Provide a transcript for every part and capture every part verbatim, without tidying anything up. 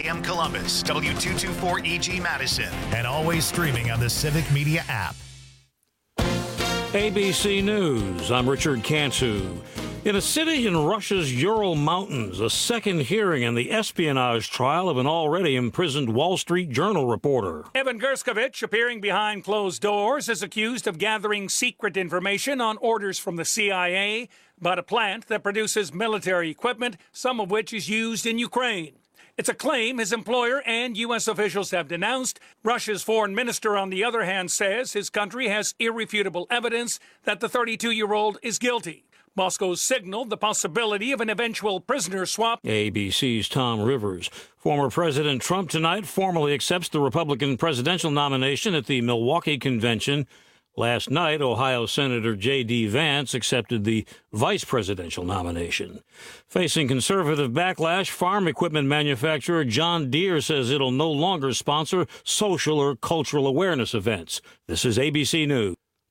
M Columbus, W two twenty-four E G Madison, and always streaming on the Civic Media app. A B C News, I'm Richard Cantu. In a city in Russia's Ural Mountains, a second hearing in the espionage trial of an already imprisoned Wall Street Journal reporter. Evan Gershkovich, appearing behind closed doors, is accused of gathering secret information on orders from the C I A about a plant that produces military equipment, some of which is used in Ukraine. It's a claim his employer and U S officials have denounced. Russia's foreign minister, on the other hand, says his country has irrefutable evidence that the thirty-two-year-old is guilty. Moscow's signaled the possibility of an eventual prisoner swap. A B C's Tom Rivers. Former President Trump tonight formally accepts the Republican presidential nomination at the Milwaukee Convention. Last night, Ohio Senator J D. Vance accepted the vice presidential nomination. Facing conservative backlash, farm equipment manufacturer John Deere says it'll no longer sponsor social or cultural awareness events. This is A B C News.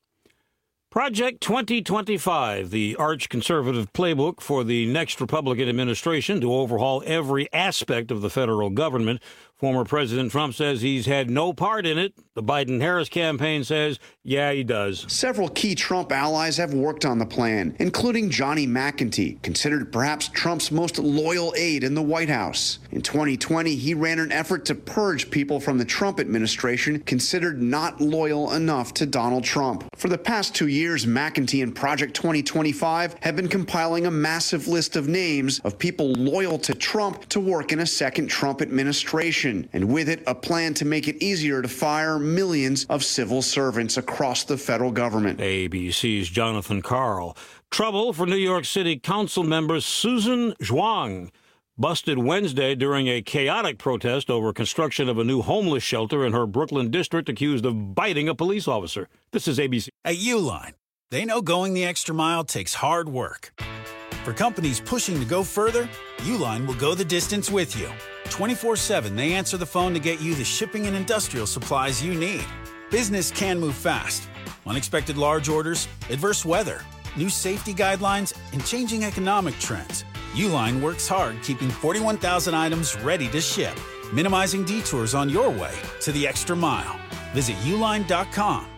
Project twenty twenty-five, the arch-conservative playbook for the next Republican administration to overhaul every aspect of the federal government. Former President Trump says he's had no part in it. The Biden-Harris campaign says, yeah, he does. Several key Trump allies have worked on the plan, including Johnny McEntee, considered perhaps Trump's most loyal aide in the White House. In twenty twenty, he ran an effort to purge people from the Trump administration considered not loyal enough to Donald Trump. For the past two years, McEntee and Project twenty twenty-five have been compiling a massive list of names of people loyal to Trump to work in a second Trump administration. And with it, a plan to make it easier to fire millions of civil servants across the federal government. A B C's Jonathan Karl. Trouble for New York City Council member Susan Zhuang. Busted Wednesday during a chaotic protest over construction of a new homeless shelter in her Brooklyn district, accused of biting a police officer. This is A B C. At Uline, they know going the extra mile takes hard work. For companies pushing to go further, Uline will go the distance with you. twenty-four seven, they answer the phone to get you the shipping and industrial supplies you need. Business can move fast. Unexpected large orders, adverse weather, new safety guidelines, and changing economic trends. Uline works hard keeping forty-one thousand items ready to ship, minimizing detours on your way to the extra mile. Visit uline dot com.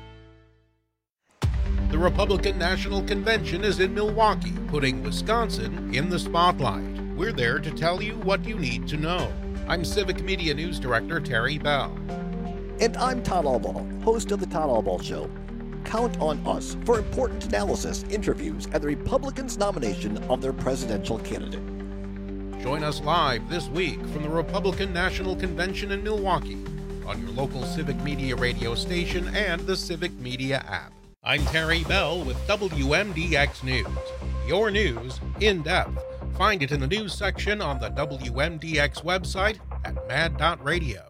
The Republican National Convention is in Milwaukee, putting Wisconsin in the spotlight. We're there to tell you what you need to know. I'm Civic Media News Director Terry Bell. And I'm Todd Albaugh, host of The Todd Albaugh Show. Count on us for important analysis, interviews, and the Republicans' nomination of their presidential candidate. Join us live this week from the Republican National Convention in Milwaukee on your local Civic Media radio station and the Civic Media app. I'm Terry Bell with W M D X News. Your news in depth. Find it in the news section on the W M D X website at mad dot radio.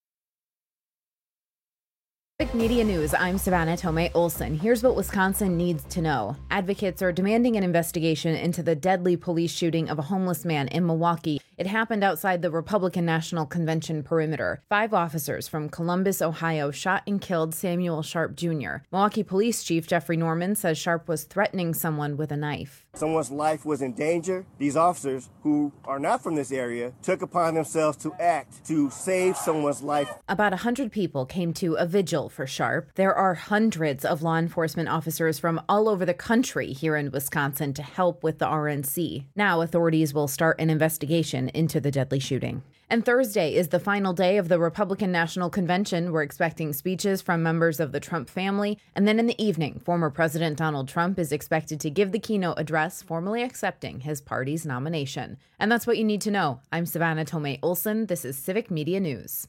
Civic Media News, I'm Savannah Tomei Olson. Here's what Wisconsin needs to know. Advocates are demanding an investigation into the deadly police shooting of a homeless man in Milwaukee. It happened outside the Republican National Convention perimeter. Five officers from Columbus, Ohio, shot and killed Samuel Sharp Junior Milwaukee Police Chief Jeffrey Norman says Sharp was threatening someone with a knife. Someone's life was in danger. These officers, who are not from this area, took upon themselves to act to save someone's life. About one hundred people came to a vigil for Sharp. There are hundreds of law enforcement officers from all over the country here in Wisconsin to help with the R N C. Now authorities will start an investigation into the deadly shooting. And Thursday is the final day of the Republican National Convention. We're expecting speeches from members of the Trump family. And then in the evening, former President Donald Trump is expected to give the keynote address, formally accepting his party's nomination. And that's what you need to know. I'm Savannah Tomei Olson. This is Civic Media News.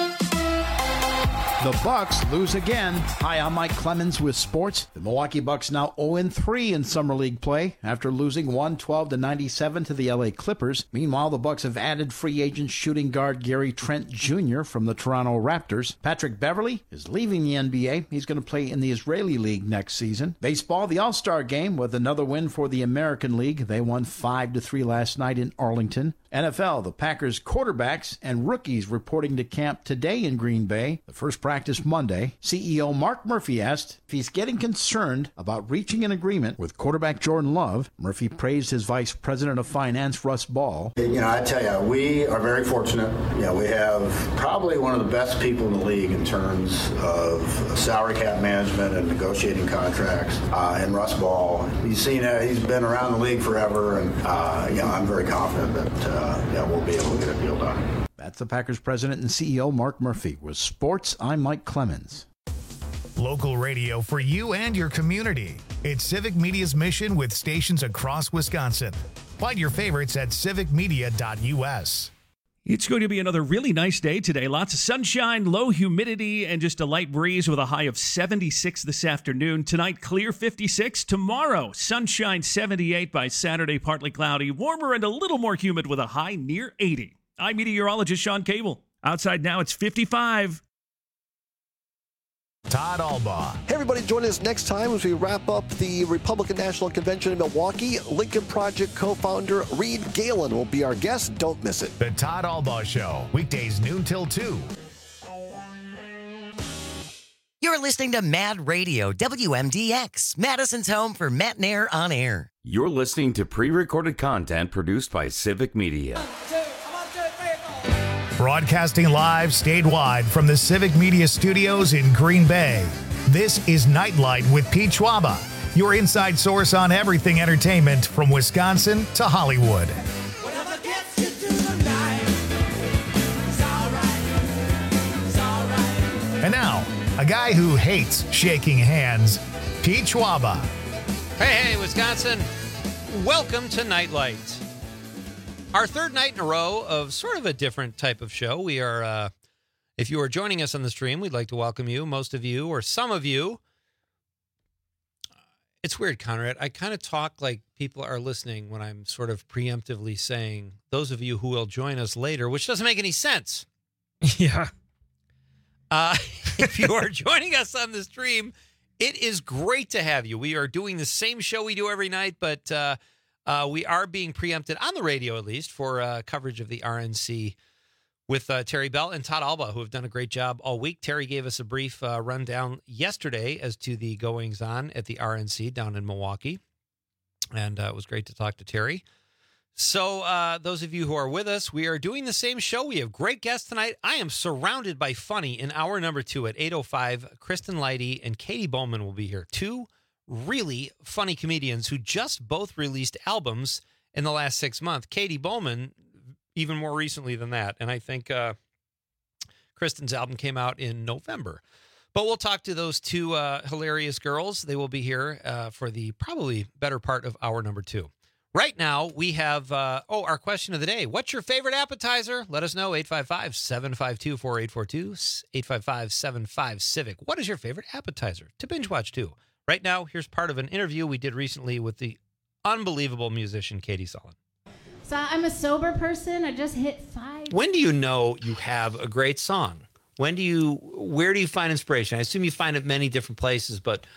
The Bucks lose again. Hi, I'm Mike Clemens with sports. The Milwaukee Bucks now oh and three in Summer League play after losing one twelve to ninety-seven to the L A Clippers. Meanwhile, the Bucks have added free agent shooting guard Gary Trent Junior from the Toronto Raptors. Patrick Beverley is leaving the N B A. He's going to play in the Israeli League next season. Baseball, the All-Star Game with another win for the American League. They won five to three last night in Arlington. N F L, the Packers quarterbacks and rookies reporting to camp today in Green Bay. The first practice Monday. C E O Mark Murphy asked if he's getting concerned about reaching an agreement with quarterback Jordan Love. Murphy praised his vice president of finance, Russ Ball. You know, I tell you, we are very fortunate. You know, we have probably one of the best people in the league in terms of salary cap management and negotiating contracts. Uh, and Russ Ball, he's seen it. He's been around the league forever, and uh, you know, I'm very confident that uh, yeah, we'll be able to get a deal done. That's the Packers president and C E O Mark Murphy. With sports, I'm Mike Clemens. Local radio for you and your community. It's Civic Media's mission with stations across Wisconsin. Find your favorites at civic media dot u s. It's going to be another really nice day today. Lots of sunshine, low humidity, and just a light breeze with a high of seventy-six this afternoon. Tonight, clear fifty-six. Tomorrow, sunshine seventy-eight. By Saturday, partly cloudy, warmer and a little more humid with a high near eighty. I'm meteorologist Sean Cable. Outside now, it's fifty-five. Todd Albaugh. Hey, everybody, join us next time as we wrap up the Republican National Convention in Milwaukee. Lincoln Project co-founder Reed Galen will be our guest. Don't miss it. The Todd Albaugh Show, weekdays noon till two. You're listening to Mad Radio, W M D X, Madison's home for Matt Nair on air. You're listening to pre-recorded content produced by Civic Media. Broadcasting live statewide from the Civic Media Studios in Green Bay. This is Nightlight with Pete Schwaba, your inside source on everything entertainment from Wisconsin to Hollywood. And now, a guy who hates shaking hands, Pete Schwaba. Hey, hey, Wisconsin. Welcome to Nightlight. Our third night in a row of sort of a different type of show. We are, uh, if you are joining us on the stream, we'd like to welcome you. Most of you, or some of you. It's weird, Conrad. I kind of talk like people are listening when I'm sort of preemptively saying, those of you who will join us later, which doesn't make any sense. Yeah. Uh, if you are joining us on the stream, it is great to have you. We are doing the same show we do every night, but uh, uh, we are being preempted on the radio, at least, for uh, coverage of the R N C with uh, Terry Bell and Todd Albaugh, who have done a great job all week. Terry gave us a brief uh, rundown yesterday as to the goings-on at the R N C down in Milwaukee, and uh, it was great to talk to Terry. So uh, those of you who are with us, we are doing the same show. We have great guests tonight. I am surrounded by funny in hour number two at eight oh five. Kristen Leidy and Katie Bowman will be here. Two really funny comedians who just both released albums in the last six months. Katie Bowman, even more recently than that. And I think uh, Kristen's album came out in November. But we'll talk to those two uh, hilarious girls. They will be here uh, for the probably better part of hour number two. Right now, we have, uh, oh, our question of the day. What's your favorite appetizer? Let us know, eight five five, seven five two, four eight four two, eight five five, seven five, CIVIC. What is your favorite appetizer to binge watch too? Right now, here's part of an interview we did recently with the unbelievable musician Katie Sullen. So I'm a sober person. I just hit five. When do you know you have a great song? When do you, where do you find inspiration? I assume you find it many different places, but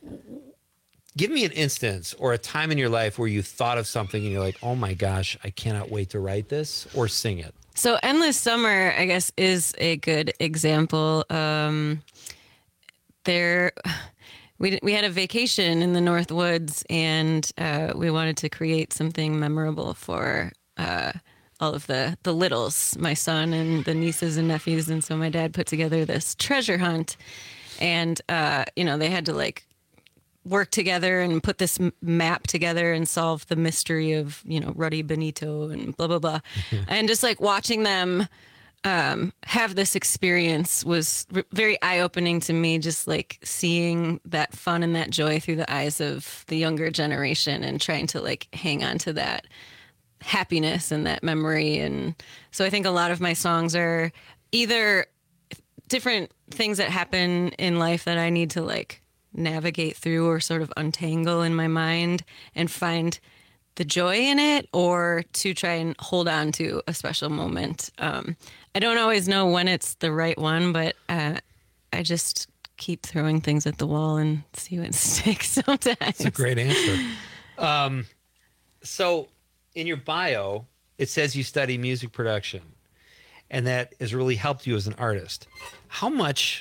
give me an instance or a time in your life where you thought of something and you're like, oh my gosh, I cannot wait to write this or sing it. So Endless Summer, I guess, is a good example. Um, there, we we had a vacation in the North Woods, and uh, we wanted to create something memorable for uh, all of the, the littles, my son and the nieces and nephews. And so my dad put together this treasure hunt, and, uh, you know, they had to like work together and put this m- map together and solve the mystery of, you know, Ruddy Benito and blah, blah, blah. And just like watching them um, have this experience was r- very eye-opening to me, just like seeing that fun and that joy through the eyes of the younger generation and trying to like hang on to that happiness and that memory. And so I think a lot of my songs are either different things that happen in life that I need to like navigate through or sort of untangle in my mind and find the joy in it, or to try and hold on to a special moment. Um, I don't always know when it's the right one, but uh, I just keep throwing things at the wall and see what sticks sometimes. That's a great answer. Um, so in your bio, it says you study music production, and that has really helped you as an artist. How much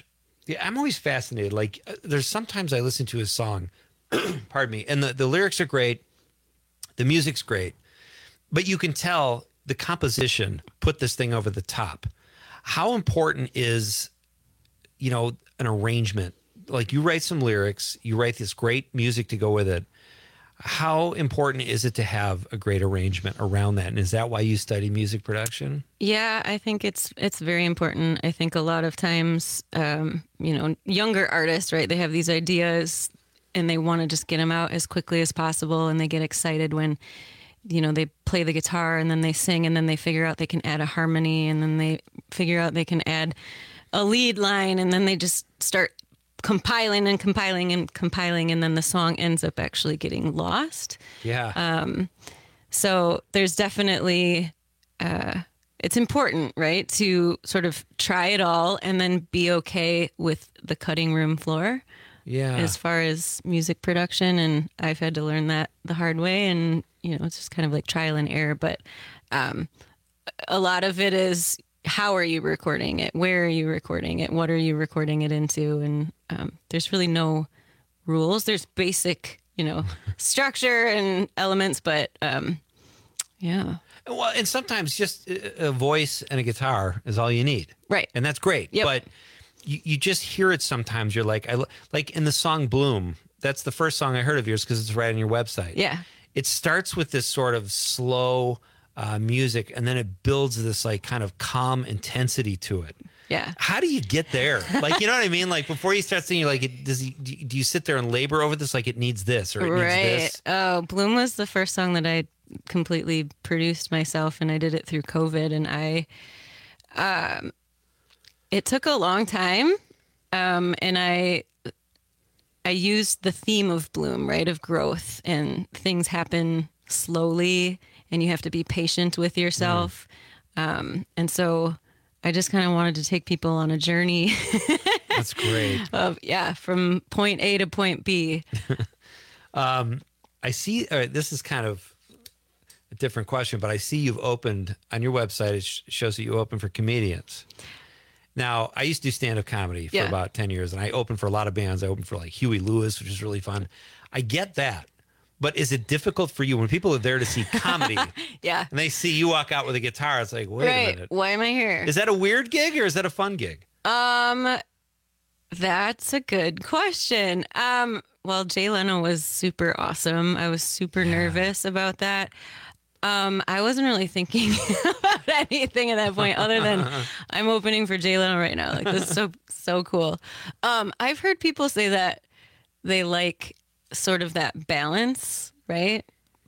Yeah, I'm always fascinated. Like, uh, there's sometimes I listen to a song, pardon me, and the, the lyrics are great, the music's great, but you can tell the composition put this thing over the top. How important is, you know, an arrangement? Like, you write some lyrics, you write this great music to go with it. How important is it to have a great arrangement around that? And is that why you study music production? Yeah, I think it's it's very important. I think a lot of times, um, you know, younger artists, right, they have these ideas and they want to just get them out as quickly as possible. And they get excited when, you know, they play the guitar and then they sing and then they figure out they can add a harmony and then they figure out they can add a lead line and then they just start compiling and compiling and compiling, and then the song ends up actually getting lost. Yeah. Um, so there's definitely, uh, it's important, right, to sort of try it all and then be okay with the cutting room floor. Yeah. As far as music production, and I've had to learn that the hard way, and you know, it's just kind of like trial and error. But um, a lot of it is, how are you recording it? Where are you recording it? What are you recording it into? And um, there's really no rules. There's basic, you know, structure and elements, but um, yeah. Well, and sometimes just a voice and a guitar is all you need. Right. And that's great. Yep. But you, you just hear it sometimes. You're like, I like in the song Bloom, that's the first song I heard of yours because it's right on your website. Yeah. It starts with this sort of slow uh, music, and then it builds this like kind of calm intensity to it. Yeah. How do you get there? Like, you know what I mean? Like, before you start singing, like, it, does he, do you sit there and labor over this? Like, it needs this or it right. needs this? Oh, Bloom was the first song that I completely produced myself, and I did it through COVID. And I, um, it took a long time, um, and I, I used the theme of Bloom, right, of growth, and things happen slowly, and you have to be patient with yourself, mm. um, and so. I just kind of wanted to take people on a journey. That's great. Of yeah, from point A to point B. um, I see. All right, this is kind of a different question, but I see you've opened on your website. It sh- shows that you open for comedians. Now, I used to do stand-up comedy for yeah. about ten years, and I opened for a lot of bands. I opened for like Huey Lewis, which is really fun. I get that. But is it difficult for you when people are there to see comedy? Yeah. And they see you walk out with a guitar? It's like, wait right. a minute. Why am I here? Is that a weird gig or is that a fun gig? Um, that's a good question. Um, well, Jay Leno was super awesome. I was super yeah. nervous about that. Um, I wasn't really thinking about anything at that point other than I'm opening for Jay Leno right now. Like, this is so, so cool. Um, I've heard people say that they like sort of that balance, right,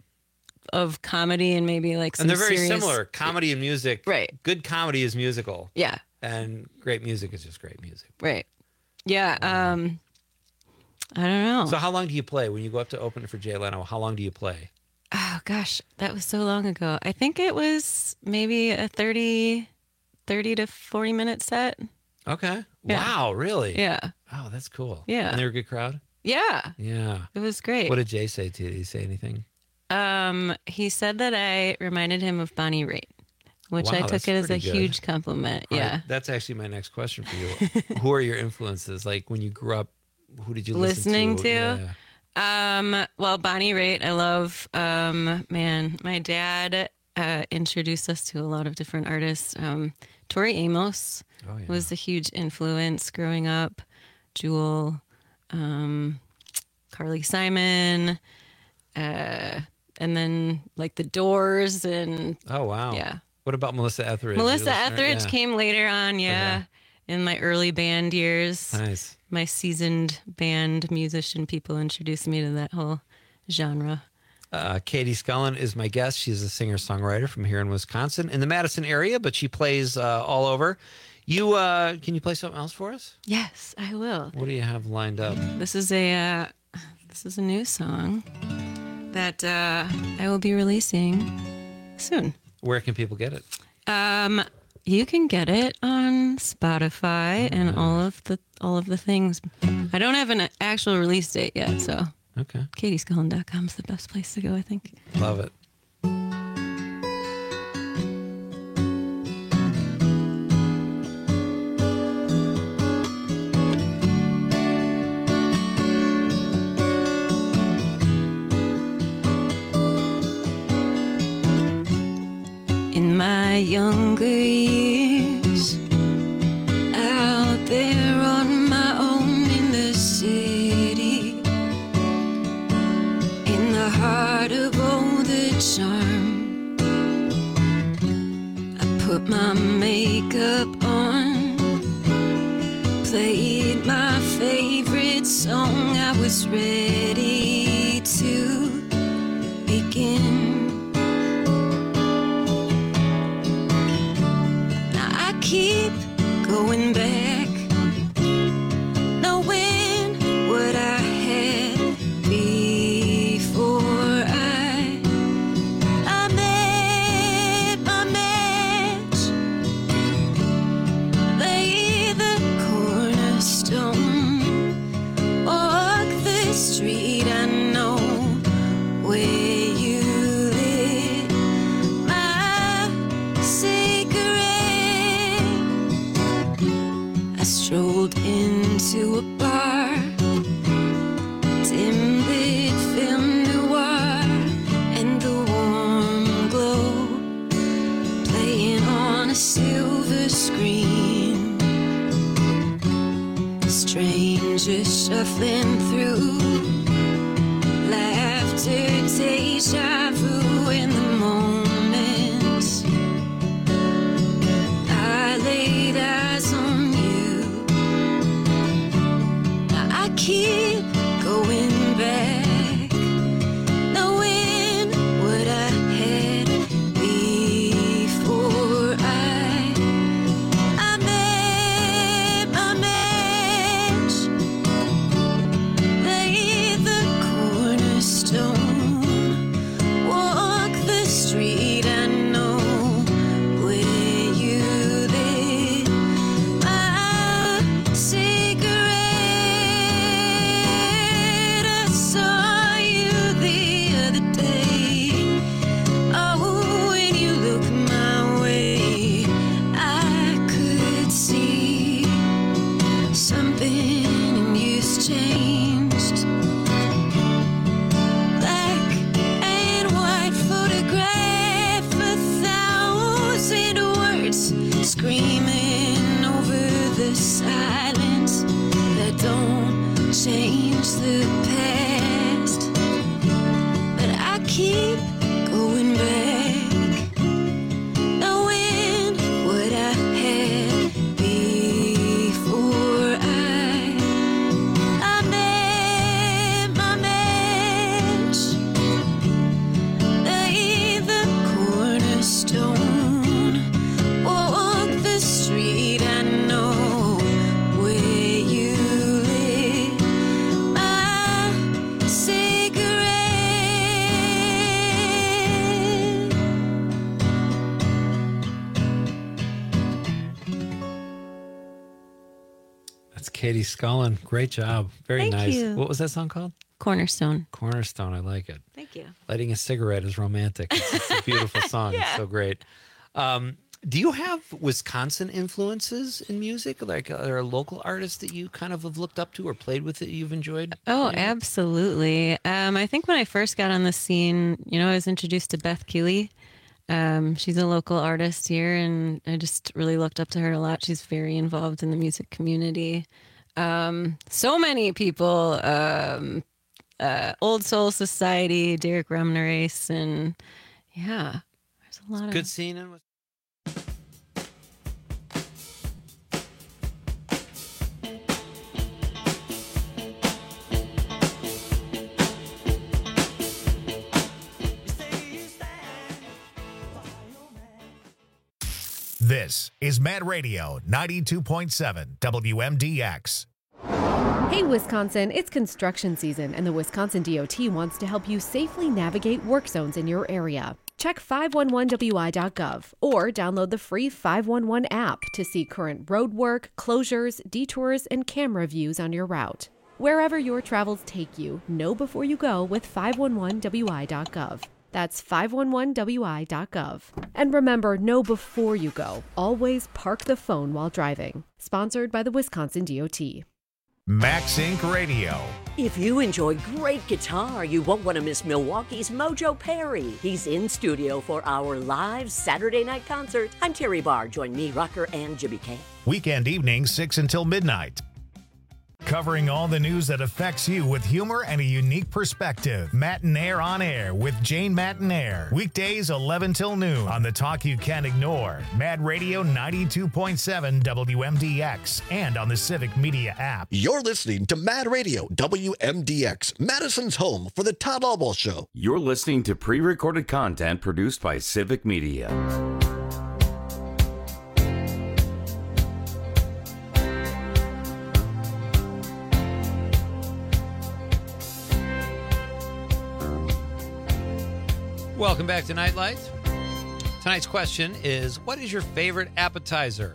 of comedy and maybe like some and they're very serious... similar. Comedy and music, right? Good comedy is musical, yeah, and great music is just great music, right? Yeah. Um, I don't know. So how long do you play when you go up to open for Jay Leno? How long do you play? Oh gosh, that was so long ago. I think it was maybe a thirty, thirty to forty minute set. Okay. Yeah. Wow. Really? Yeah. Oh, that's cool. Yeah. And they're a good crowd. Yeah. Yeah. It was great. What did Jay say to you? Did he say anything? Um, he said that I reminded him of Bonnie Raitt, which wow, I took it as a good. huge compliment. All yeah. Right. That's actually my next question for you. Who are your influences? Like when you grew up, who did you listening listen to? to? Yeah. Um, well, Bonnie Raitt, I love. Um, man, my dad uh, introduced us to a lot of different artists. Um, Tori Amos oh, yeah. was a huge influence growing up. Jewel. Um, Carly Simon, uh, and then like the Doors and oh wow, yeah. What about Melissa Etheridge? Melissa Etheridge yeah. came later on, yeah, okay. in my early band years. Nice. My seasoned band musician people introduced me to that whole genre. Uh, Katie Scullin is my guest. She's a singer-songwriter from here in Wisconsin, in the Madison area, but she plays uh, all over. You uh, can you play something else for us? Yes, I will. What do you have lined up? This is a uh, this is a new song that uh, I will be releasing soon. Where can people get it? Um, you can get it on Spotify oh, and nice. all of the all of the things. I don't have an actual release date yet, so okay. katie scullin dot com is the best place to go, I think. Love it. younger years, out there on my own in the city, in the heart of all the charm. I put my makeup on, played my favorite song. I was ready to begin. Now I keep going back, knowing what I had before I I met my match. Lay the cornerstone, walk the street. I know where you lit my cigarette. I strolled into a bar, dim-lit film noir, and the warm glow playing on a silver screen. Strangers shuffling through, laughter, deja vu in the moment. I laid eyes on you. Now I keep going back, knowing what I had before I I met my match. Lay the cornerstone, walk the street. I know where you lit my cigarette. I saw you the other day. Oh, when you looked my way, I could see something in you's changed. Black and white photograph, a thousand words screaming over the silence that don't change the past. But I keep going back, knowing what I had before I I met my match. Lay the cornerstone, walk the street. I know where you lit my cigarette. That's Katie Scullin. Great job. Very Thank nice. you. What was that song called? Cornerstone. Cornerstone. I like it. Thank you. Lighting a cigarette is romantic. It's, it's a beautiful song. It's so great. Um, do you have Wisconsin influences in music? Like, are there local artists that you kind of have looked up to or played with that you've enjoyed? Oh, absolutely. Um, I think when I first got on the scene, you know, I was introduced to Beth Keeley. Um, she's a local artist here, and I just really looked up to her a lot. She's very involved in the music community. Um, so many people, um, uh, Old Soul Society, Derek Remnerace, and yeah, there's a lot of Good scene in Wisconsin. This is Mad Radio ninety-two point seven W M D X. Hey, Wisconsin, it's construction season, and the Wisconsin D O T wants to help you safely navigate work zones in your area. Check five one one W I dot gov or download the free five one one app to see current road work, closures, detours, and camera views on your route. Wherever your travels take you, know before you go with five one one W I dot gov. That's five one one W I dot gov. And remember, know before you go. Always park the phone while driving. Sponsored by the Wisconsin D O T. Max Incorporated. Radio. If you enjoy great guitar, you won't want to miss Milwaukee's Mojo Perry. He's in studio for our live Saturday night concert. I'm Terry Barr. Join me, Rocker, and Jimmy K. Weekend evenings, six until midnight. Covering all the news that affects you with humor and a unique perspective. Matinaire on Air with Jane Matinaire. Weekdays eleven till noon on the talk you can't ignore. Mad Radio ninety-two point seven W M D X and on the Civic Media app. You're listening to Mad Radio W M D X, Madison's home for the Todd Albaugh Show. You're listening to pre-recorded content produced by Civic Media. Welcome back to Nightlight. Tonight's question is, what is your favorite appetizer?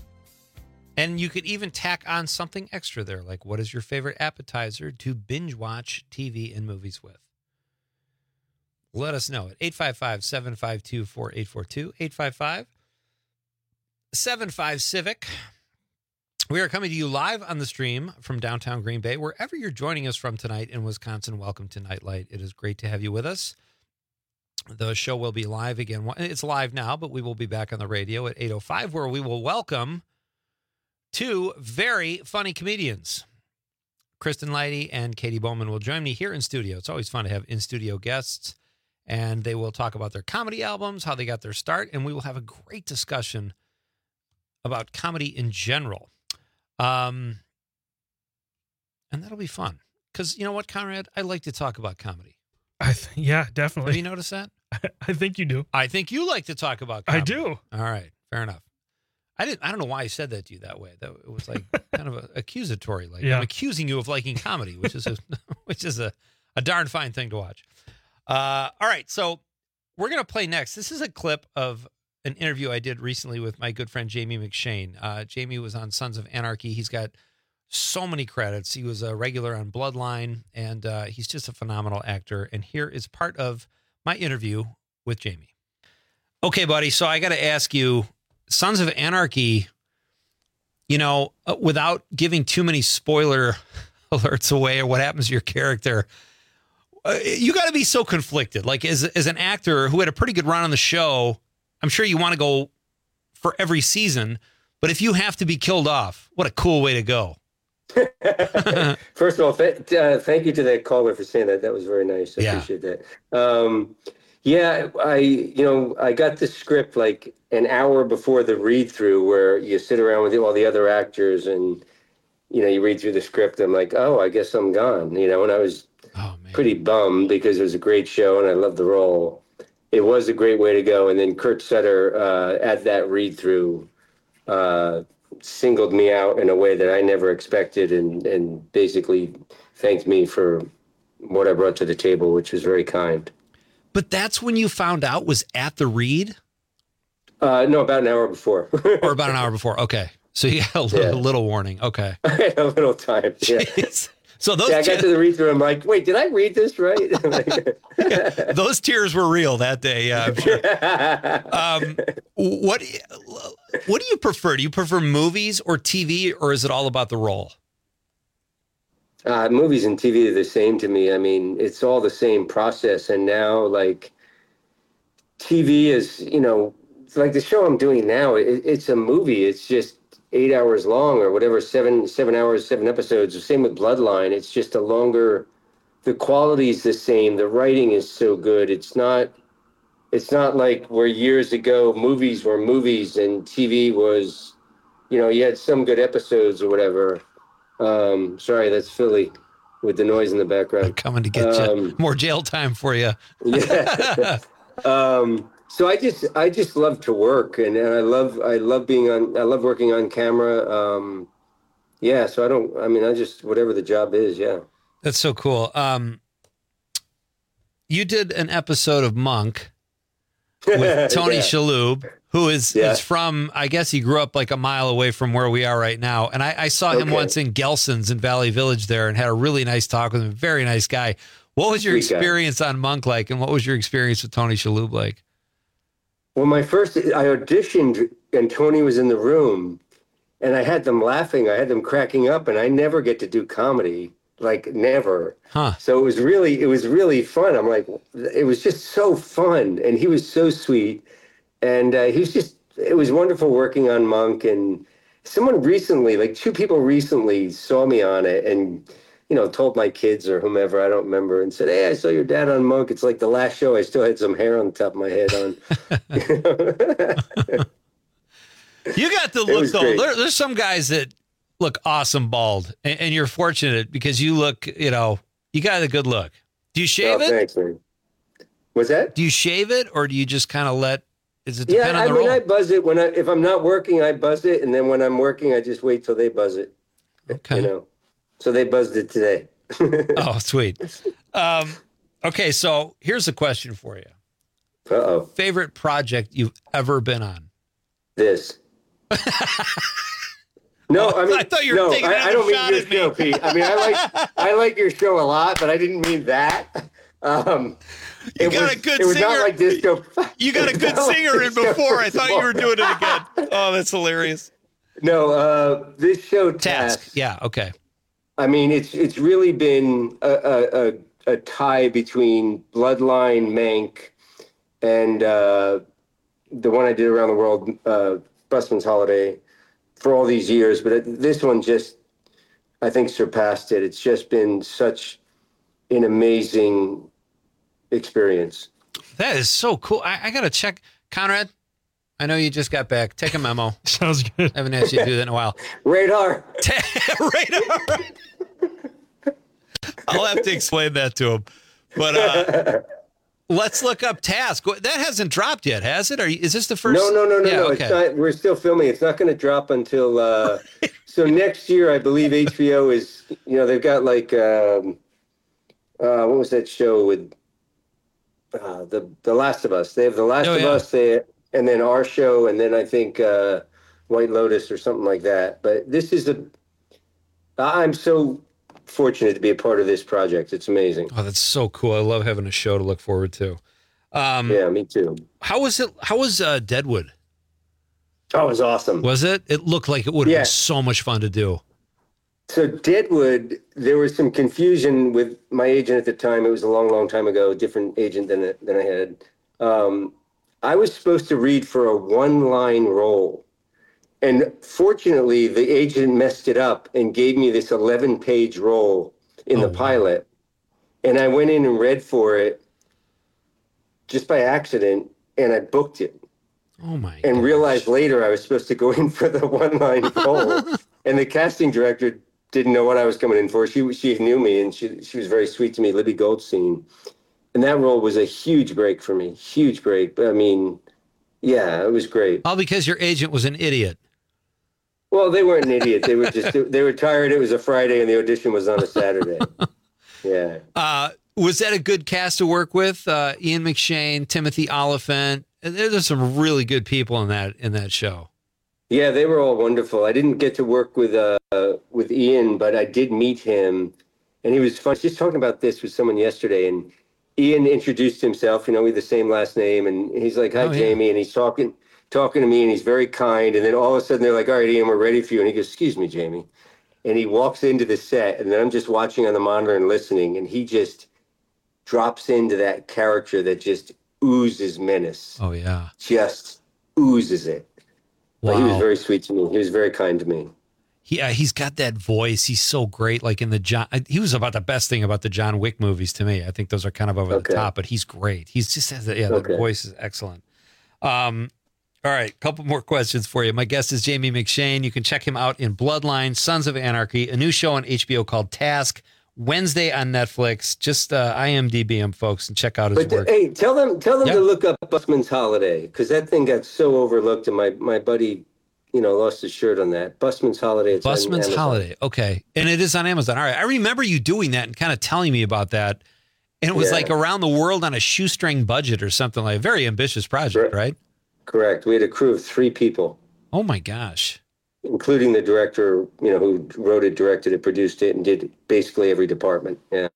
And you could even tack on something extra there, like what is your favorite appetizer to binge watch T V and movies with? Let us know at eight five five, seven five two, four eight four two, eight five five, seven five, Civic. We are coming to you live on the stream from downtown Green Bay. Wherever you're joining us from tonight in Wisconsin, welcome to Nightlight. It is great to have you with us. The show will be live again. It's live now, but we will be back on the radio at eight oh five, where we will welcome two very funny comedians. Kristen Leidy and Katie Bowman will join me here in studio. It's always fun to have in-studio guests, and they will talk about their comedy albums, how they got their start, and we will have a great discussion about comedy in general. Um, and that'll be fun. Because you know what, Conrad? I like to talk about comedy. I th- yeah, definitely. Have you noticed that? I think you do. I think you like to talk about comedy. I do. All right, fair enough. I didn't. I don't know why I said that to you that way. That it was like kind of a, accusatory. Like yeah. I'm accusing you of liking comedy, which is a which is a, a darn fine thing to watch. Uh, all right, so we're gonna play next. This is a clip of an interview I did recently with my good friend Jamie McShane. Uh, Jamie was on Sons of Anarchy. He's got so many credits. He was a regular on Bloodline, and uh, he's just a phenomenal actor. And here is part of my interview with Jamie. Okay, buddy, so I got to ask you, Sons of Anarchy, you know, uh, without giving too many spoiler alerts away or what happens to your character, uh, you got to be so conflicted. Like, as, as an actor who had a pretty good run on the show, I'm sure you want to go for every season, but if you have to be killed off, what a cool way to go. First of all, th- uh, thank you to that caller for saying that. That was very nice. I yeah. appreciate that. Um, yeah, I, you know, I got the script like an hour before the read through, where you sit around with all the other actors and, you know, you read through the script. I'm like, oh, I guess I'm gone, you know, and I was oh, pretty bummed because it was a great show and I loved the role. It was a great way to go. And then Kurt Sutter uh, at that read through, uh, singled me out in a way that I never expected and, and basically thanked me for what I brought to the table, which was very kind. But that's when you found out was at the read? Uh, no, about an hour before. Or about an hour before. Okay. So you had a little, Yeah. a little warning. Okay. I had a little time. Yeah. So those yeah, I got te- to the read through. I'm like, wait, did I read this right? those tears were real that day. Yeah, I'm sure. Um, what what do you prefer? Do you prefer movies or T V, or is it all about the role? Uh, movies and T V are the same to me. I mean, it's all the same process. And now, like, T V is, you know, it's like the show I'm doing now, it, it's a movie. It's just eight hours long or whatever, seven seven hours, seven episodes. The same with Bloodline. It's just a longer, the quality is the same. The writing is so good. It's not, it's not like where years ago movies were movies and T V was, you know, you had some good episodes or whatever. Um, sorry, that's Philly with the noise in the background. Coming to get um, you more jail time for you. Yeah. um, so I just, I just love to work, and, and I love, I love being on, I love working on camera. Um, yeah. So I don't, I mean, I just, whatever the job is. Yeah. That's so cool. Um, you did an episode of Monk with Tony Yeah. Shalhoub, who is, Yeah. is from, I guess he grew up like a mile away from where we are right now. And I, I saw him Okay. once in Gelson's in Valley Village there and had a really nice talk with him. Very nice guy. What was your Sweet guy. experience on Monk like? And what was your experience with Tony Shalhoub like? Well, my first, I auditioned and Tony was in the room, and I had them laughing. I had them cracking up, and I never get to do comedy, like never. Huh. So it was really, it was really fun. I'm like, it was just so fun, and he was so sweet, and uh, he was just, it was wonderful working on Monk. And someone recently, like two people recently, saw me on it, and you know, told my kids or whomever, I don't remember, and said, "Hey, I saw your dad on Monk. It's like the last show. I still had some hair on the top of my head on." You got the look, though. There, there's some guys that look awesome bald, and, and you're fortunate because you look, you know, you got a good look. Do you shave oh, it? Thanks, man. What's that? Do you shave it, or do you just kind of let? Does it depend yeah, on I the mean, role? I buzz it when I if I'm not working, I buzz it, and then when I'm working, I just wait till they buzz it. Okay. You know, so they buzzed it today. Oh, sweet. Um, okay, so here's a question for you. Uh-oh. Favorite project you've ever been on? This. No, I mean, I thought you were no, taking I, another I don't shot mean at your me. show, Pete. I mean, I like I like your show a lot, but I didn't mean that. Um, You it got was, a good it was singer. Not like disco. You got a good No, singer in disco before. I thought you were doing it football. again. Oh, that's hilarious. No, uh, this show Task. Task. Yeah. Okay. I mean, it's it's really been a, a, a, a tie between Bloodline, Mank, and uh, the one I did around the world, uh, Busman's Holiday, for all these years. But it, this one just, I think, surpassed it. It's just been such an amazing experience. That is so cool. I, I got to check. Conrad, I know you just got back. Take a memo. Sounds good. I haven't asked you to do that in a while. Radar. Radar. I'll have to explain that to him. But uh, let's look up Task. That hasn't dropped yet, has it? Are you, is this the first? No, no, no, no, yeah, no. Okay. It's not. We're still filming. It's not going to drop until. Uh, so next year, I believe H B O is. You know, they've got like. Um, uh, what was that show with? Uh, the The Last of Us. They have The Last Oh, of yeah. Us. They and then our show, and then I think uh, White Lotus or something like that. But this is a. I'm so fortunate to be a part of this project. It's amazing. Oh, that's so cool. I love having a show to look forward to. Um, yeah, me too. How was it? How was uh, Deadwood? Oh, it was awesome. Was it? It looked like it would have Yeah. been so much fun to do. So Deadwood, there was some confusion with my agent at the time. It was a long, long time ago, a different agent than than I had. Um, I was supposed to read for a one-line role. And fortunately, the agent messed it up and gave me this eleven-page role in Oh, the pilot. And I went in and read for it just by accident, and I booked it. Oh, my And realized later I was supposed to go in for the one-line role. And the casting director didn't know what I was coming in for. She she knew me, and she she was very sweet to me, Libby Goldstein. And that role was a huge break for me, huge break. I mean, yeah, it was great. All because your agent was an idiot. Well, they weren't an idiot. They were just they were tired. It was a Friday, and the audition was on a Saturday. Yeah. Uh, was that a good cast to work with? Uh, Ian McShane, Timothy Oliphant. There's some really good people in that in that show. Yeah, they were all wonderful. I didn't get to work with uh with Ian, but I did meet him, and he was fun. I was just talking about this with someone yesterday, and Ian introduced himself. You know, we have the same last name, and he's like, "Hi, Oh, yeah. Jamie," and he's talking talking to me, and he's very kind. And then all of a sudden, they're like, "All right, Ian, we're ready for you." And he goes, "Excuse me, Jamie," and he walks into the set, and then I'm just watching on the monitor and listening, and he just drops into that character that just oozes menace. Oh yeah, just oozes it. But he was Wow. very sweet to me. He was very kind to me. Yeah, he's got that voice. He's so great. Like in the John, he was about the best thing about the John Wick movies to me. I think those are kind of over Okay. the top, but he's great. He's just has that, yeah, Okay. that voice is excellent. Um, all right, couple more questions for you. My guest is Jamie McShane. You can check him out in Bloodline, Sons of Anarchy, a new show on H B O called Task, Wednesday on Netflix. Just uh, I M D B him, folks, and check out his But work. hey, tell them tell them Yeah. to look up Busman's Holiday, because that thing got so overlooked, and my my buddy, you know, lost his shirt on that. Busman's Holiday. It's on Busman's Amazon. Holiday. Okay. And it is on Amazon. All right. I remember you doing that and kind of telling me about that. And it was Yeah. like around the world on a shoestring budget or something like a very ambitious project, right? Correct. We had a crew of three people, Oh my gosh. including the director, you know, who wrote it, directed it, produced it, and did basically every department. Yeah.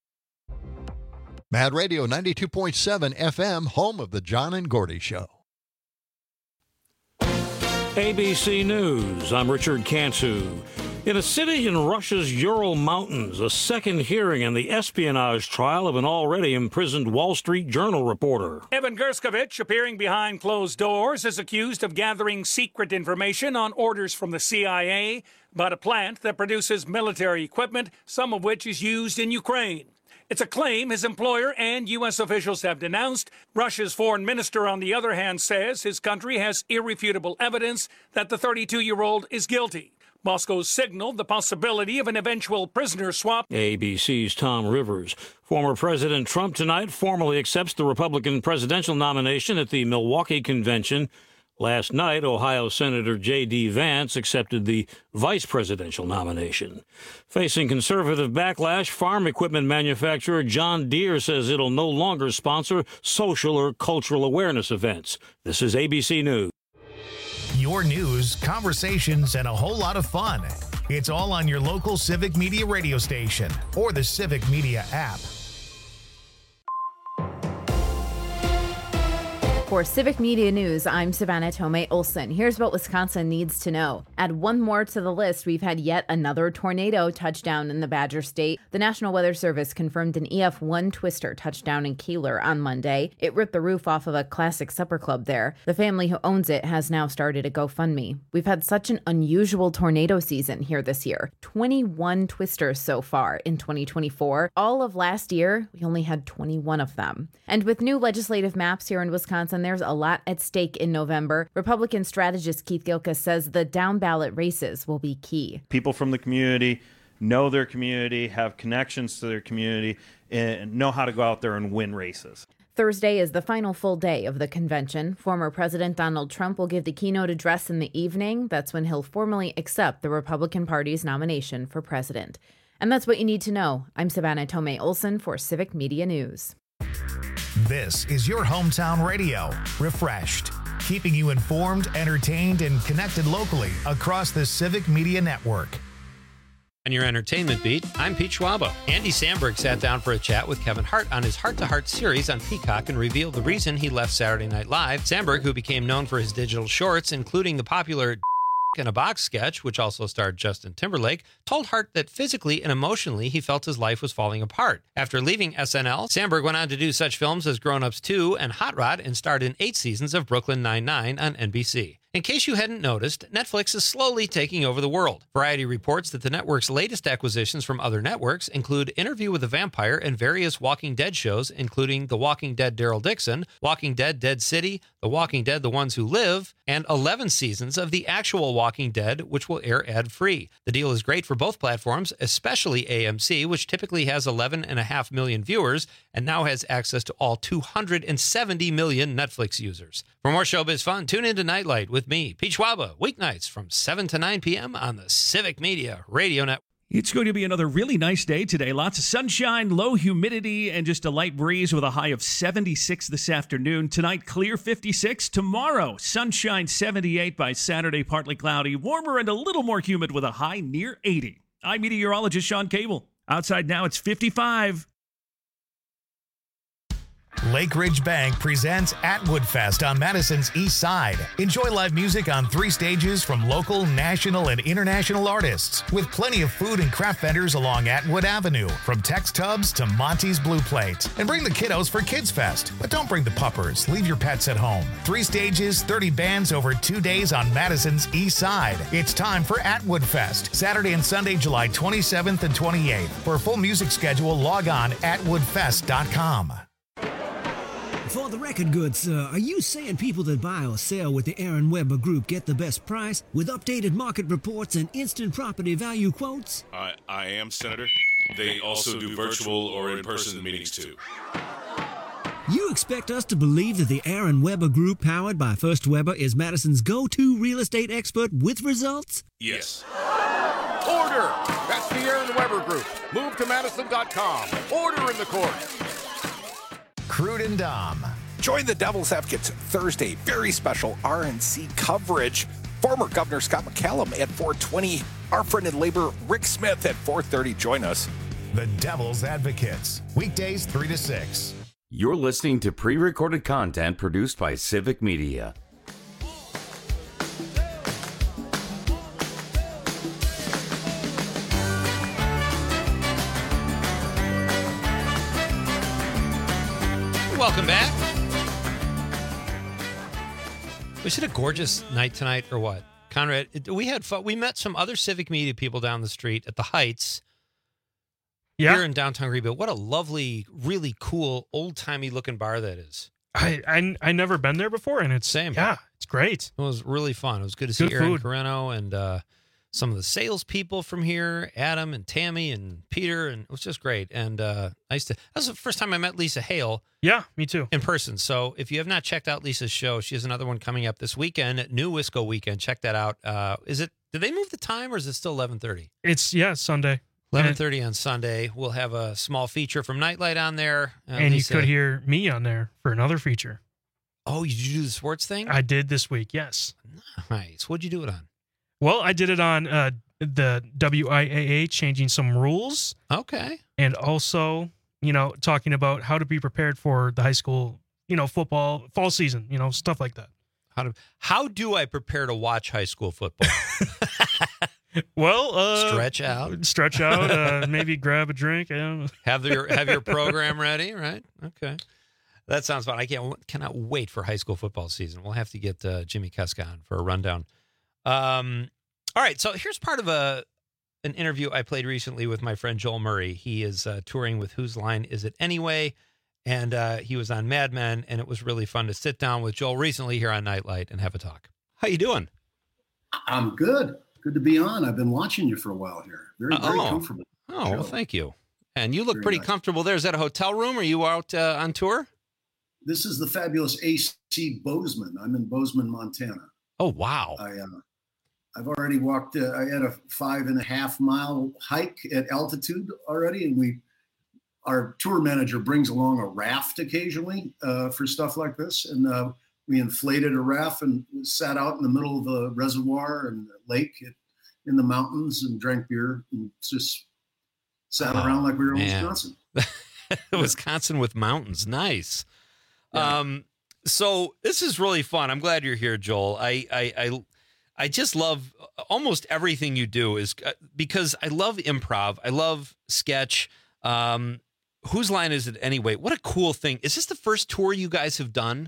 Mad Radio ninety-two point seven F M, home of the John and Gordy Show. A B C News, I'm Richard Cantu. In a city in Russia's Ural Mountains, a second hearing in the espionage trial of an already imprisoned Wall Street Journal reporter. Evan Gerskovich, appearing behind closed doors, is accused of gathering secret information on orders from the C I A about a plant that produces military equipment, some of which is used in Ukraine. It's a claim his employer and U S officials have denounced. Russia's foreign minister, on the other hand, says his country has irrefutable evidence that the thirty-two-year-old is guilty. Moscow's signaled the possibility of an eventual prisoner swap. A B C's Tom Rivers. Former President Trump tonight formally accepts the Republican presidential nomination at the Milwaukee Convention. Last night, Ohio Senator J D. Vance accepted the vice presidential nomination. Facing conservative backlash, farm equipment manufacturer John Deere says it'll no longer sponsor social or cultural awareness events. This is A B C News. Your news, conversations, and a whole lot of fun. It's all on your local Civic Media radio station or the Civic Media app. For Civic Media News, I'm Savannah Tomei Olson. Here's what Wisconsin needs to know. Add one more to the list, we've had yet another tornado touchdown in the Badger State. The National Weather Service confirmed an E F one twister touchdown in Keeler on Monday. It ripped the roof off of a classic supper club there. The family who owns it has now started a GoFundMe. We've had such an unusual tornado season here this year. twenty-one twisters so far in twenty twenty-four. All of last year, we only had twenty-one of them. And with new legislative maps here in Wisconsin, there's a lot at stake in November. Republican strategist Keith Gilkes says the down-ballot races will be key. People from the community know their community, have connections to their community, and know how to go out there and win races. Thursday is the final full day of the convention. Former President Donald Trump will give the keynote address in the evening. That's when he'll formally accept the Republican Party's nomination for president. And that's what you need to know. I'm Savannah Tomei Olson for Civic Media News. This is your hometown radio, refreshed, keeping you informed, entertained, and connected locally across the Civic Media Network. On your entertainment beat, I'm Pete Schwaba. Andy Samberg sat down for a chat with Kevin Hart on his Heart to Heart series on Peacock and revealed the reason he left Saturday Night Live. Samberg, who became known for his digital shorts, including the popular in a Box sketch, which also starred Justin Timberlake, told Hart that physically and emotionally he felt his life was falling apart. After leaving S N L, Samberg went on to do such films as Grown Ups two and Hot Rod and starred in eight seasons of Brooklyn Nine-Nine on N B C. In case you hadn't noticed, Netflix is slowly taking over the world. Variety reports that the network's latest acquisitions from other networks include Interview with a Vampire and various Walking Dead shows, including The Walking Dead Daryl Dixon, Walking Dead Dead City, The Walking Dead The Ones Who Live, and eleven seasons of the actual Walking Dead, which will air ad-free. The deal is great for both platforms, especially A M C, which typically has eleven point five million viewers and now has access to all two hundred seventy million Netflix users. For more showbiz fun, tune into Nightlight with me, Pete Schwaba, weeknights from seven to nine p.m. on the Civic Media Radio Network. It's going to be another really nice day today. Lots of sunshine, low humidity, and just a light breeze with a high of seventy-six this afternoon. Tonight, clear fifty-six. Tomorrow, sunshine seventy-eight. By Saturday, partly cloudy, warmer and a little more humid with a high near eighty. I'm meteorologist Sean Cable. Outside now, it's fifty-five. Lake Ridge Bank presents Atwood Fest on Madison's East Side. Enjoy live music on three stages from local, national, and international artists, with plenty of food and craft vendors along Atwood Avenue, from Tex Tubs to Monty's Blue Plate. And bring the kiddos for Kids Fest, but don't bring the puppers. Leave your pets at home. Three stages, thirty bands over two days on Madison's East Side. It's time for Atwood Fest, Saturday and Sunday, July twenty-seventh and twenty-eighth. For a full music schedule, log on atwood fest dot com. For the record goods, sir, are you saying people that buy or sell with the Aaron Weber Group get the best price with updated market reports and instant property value quotes? I, I am, Senator. They also do virtual or in-person meetings, too. You expect us to believe that the Aaron Weber Group, powered by First Weber, is Madison's go-to real estate expert with results? Yes. Order! That's the Aaron Weber Group. Move to Madison dot com. Order in the court. Crude and Dom. Join the Devil's Advocates Thursday, very special R N C coverage. Former Governor Scott McCallum at four twenty. Our friend in labor, Rick Smith, at four thirty. Join us. The Devil's Advocates, weekdays three to six. You're listening to pre-recorded content produced by Civic Media. Welcome back. Was it a gorgeous night tonight or what? Conrad, it- we had fun. We met some other civic media people down the street at the Heights. Yeah. Here in downtown Greenville. What a lovely, really cool, old-timey looking bar that is. I I I never been there before, and it's Same. Yeah, it's great. It was really fun. It was good to see Good Aaron food. Carreno and uh, some of the salespeople from here, Adam and Tammy and Peter, and it was just great. And uh, nice to. That was the first time I met Lisa Hale. Yeah, me too. In person. So if you have not checked out Lisa's show, she has another one coming up this weekend at New Wisco Weekend. Check that out. Uh, is it? Did they move the time, or is it still eleven thirty? It's yeah Sunday. eleven thirty on Sunday. We'll have a small feature from Nightlight on there. Uh, And Lisa- you could hear me on there for another feature. Oh, you do the sports thing? I did this week, yes. Nice. What'd you do it on? Well, I did it on uh, the W I A A, changing some rules. Okay. And also, you know, talking about how to be prepared for the high school, you know, football, fall season, you know, stuff like that. How do how do I prepare to watch high school football? Well, uh, Stretch out. Stretch out, uh, maybe grab a drink. I don't know. Have your have your program ready, right? Okay. That sounds fun. I can't cannot wait for high school football season. We'll have to get uh, Jimmy Kuska on for a rundown. Um, all right, so here's part of a an interview I played recently with my friend Joel Murray. He is uh, touring with Whose Line Is It Anyway? And uh, he was on Mad Men, and it was really fun to sit down with Joel recently here on Nightlight and have a talk. How you doing? I'm good. Good to be on. I've been watching you for a while here. Very, very Oh. comfortable. Oh, well, thank you. And you look Very pretty nice. comfortable there. Is that a hotel room? Are you out uh, on tour? This is the fabulous A C Bozeman. I'm in Bozeman, Montana. Oh, wow. I, uh, I've already walked. Uh, I had a five and a half mile hike at altitude already, and we, our tour manager brings along a raft occasionally uh, for stuff like this, and uh, we inflated a raft and sat out in the middle of a reservoir and a lake at, in the mountains and drank beer and just sat Oh, around like we were in man. Wisconsin. Wisconsin with mountains. Nice. Um, so this is really fun. I'm glad you're here, Joel. I, I, I, I just love almost everything you do is uh, because I love improv. I love sketch. Um, Whose Line Is It Anyway? What a cool thing. Is this the first tour you guys have done?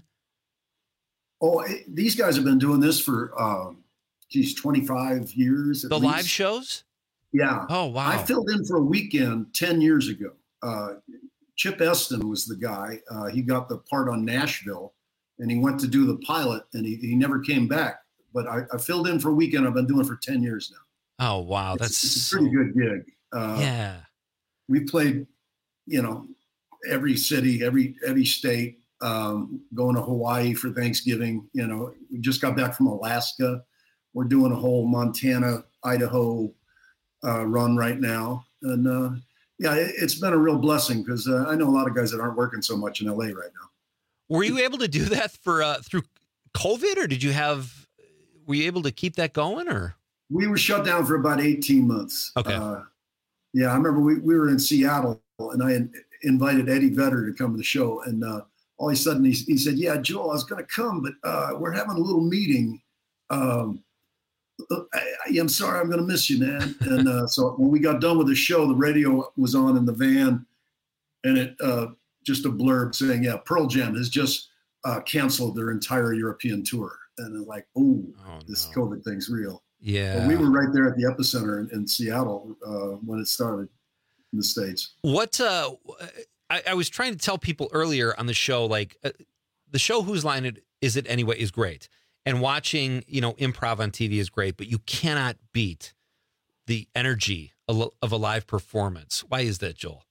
Oh, it, these guys have been doing this for, um, geez, twenty-five years. At The least. live shows? Yeah. Oh, wow. I filled in for a weekend ten years ago. Uh, Chip Eston was the guy. Uh, he got the part on Nashville, and he went to do the pilot, and he, he never came back. But I, I filled in for a weekend. I've been doing it for ten years now. Oh, wow. That's It's, it's a so- pretty good gig. Uh, Yeah. We played, you know, every city, every every state. Um, going to Hawaii for Thanksgiving. You know, we just got back from Alaska. We're doing a whole Montana, Idaho uh, run right now, and uh, yeah, it, it's been a real blessing because uh, I know a lot of guys that aren't working so much in L A right now. Were you able to do that for uh, through COVID, or did you have? Were you able to keep that going, or? We were shut down for about eighteen months. Okay. Uh, yeah, I remember we, we were in Seattle, and I had invited Eddie Vedder to come to the show, and uh, all of a sudden he, he said, "Yeah, Joel, I was going to come, but uh, we're having a little meeting. Um, I, I'm sorry, I'm going to miss you, man." And uh, so when we got done with the show, the radio was on in the van, and it uh, just a blurb saying, "Yeah, Pearl Jam has just uh, canceled their entire European tour." And I'm like, "Ooh, oh, this COVID thing's real." Yeah. But we were right there at the epicenter in, in Seattle uh, when it started in the States. What uh, I, I was trying to tell people earlier on the show, like uh, the show Whose Line It Is It Anyway is great, and watching you know improv on T V is great, but you cannot beat the energy of a live performance. Why is that, Joel?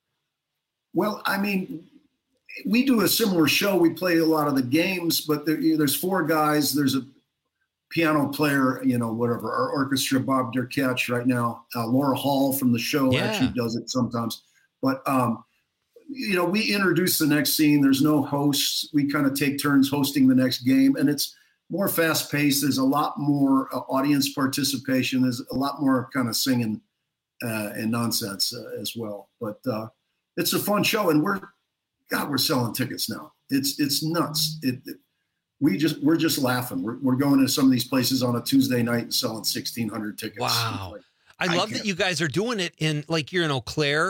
Well, I mean, we do a similar show. We play a lot of the games, but there, you know, there's four guys. There's a piano player, you know, whatever, our orchestra, Bob Derkach right now. Uh, Laura Hall from the show Yeah. actually does it sometimes. But, um, you know, we introduce the next scene. There's no hosts. We kind of take turns hosting the next game. And it's more fast paced. There's a lot more uh, audience participation. There's a lot more kind of singing uh, and nonsense uh, as well. But uh, it's a fun show. And we're, God, we're selling tickets now. It's it's nuts. It, it we just we're just laughing. We're we're going to some of these places on a Tuesday night and selling sixteen hundred tickets. Wow. Like, I love can't- that you guys are doing it in like you're in Eau Claire,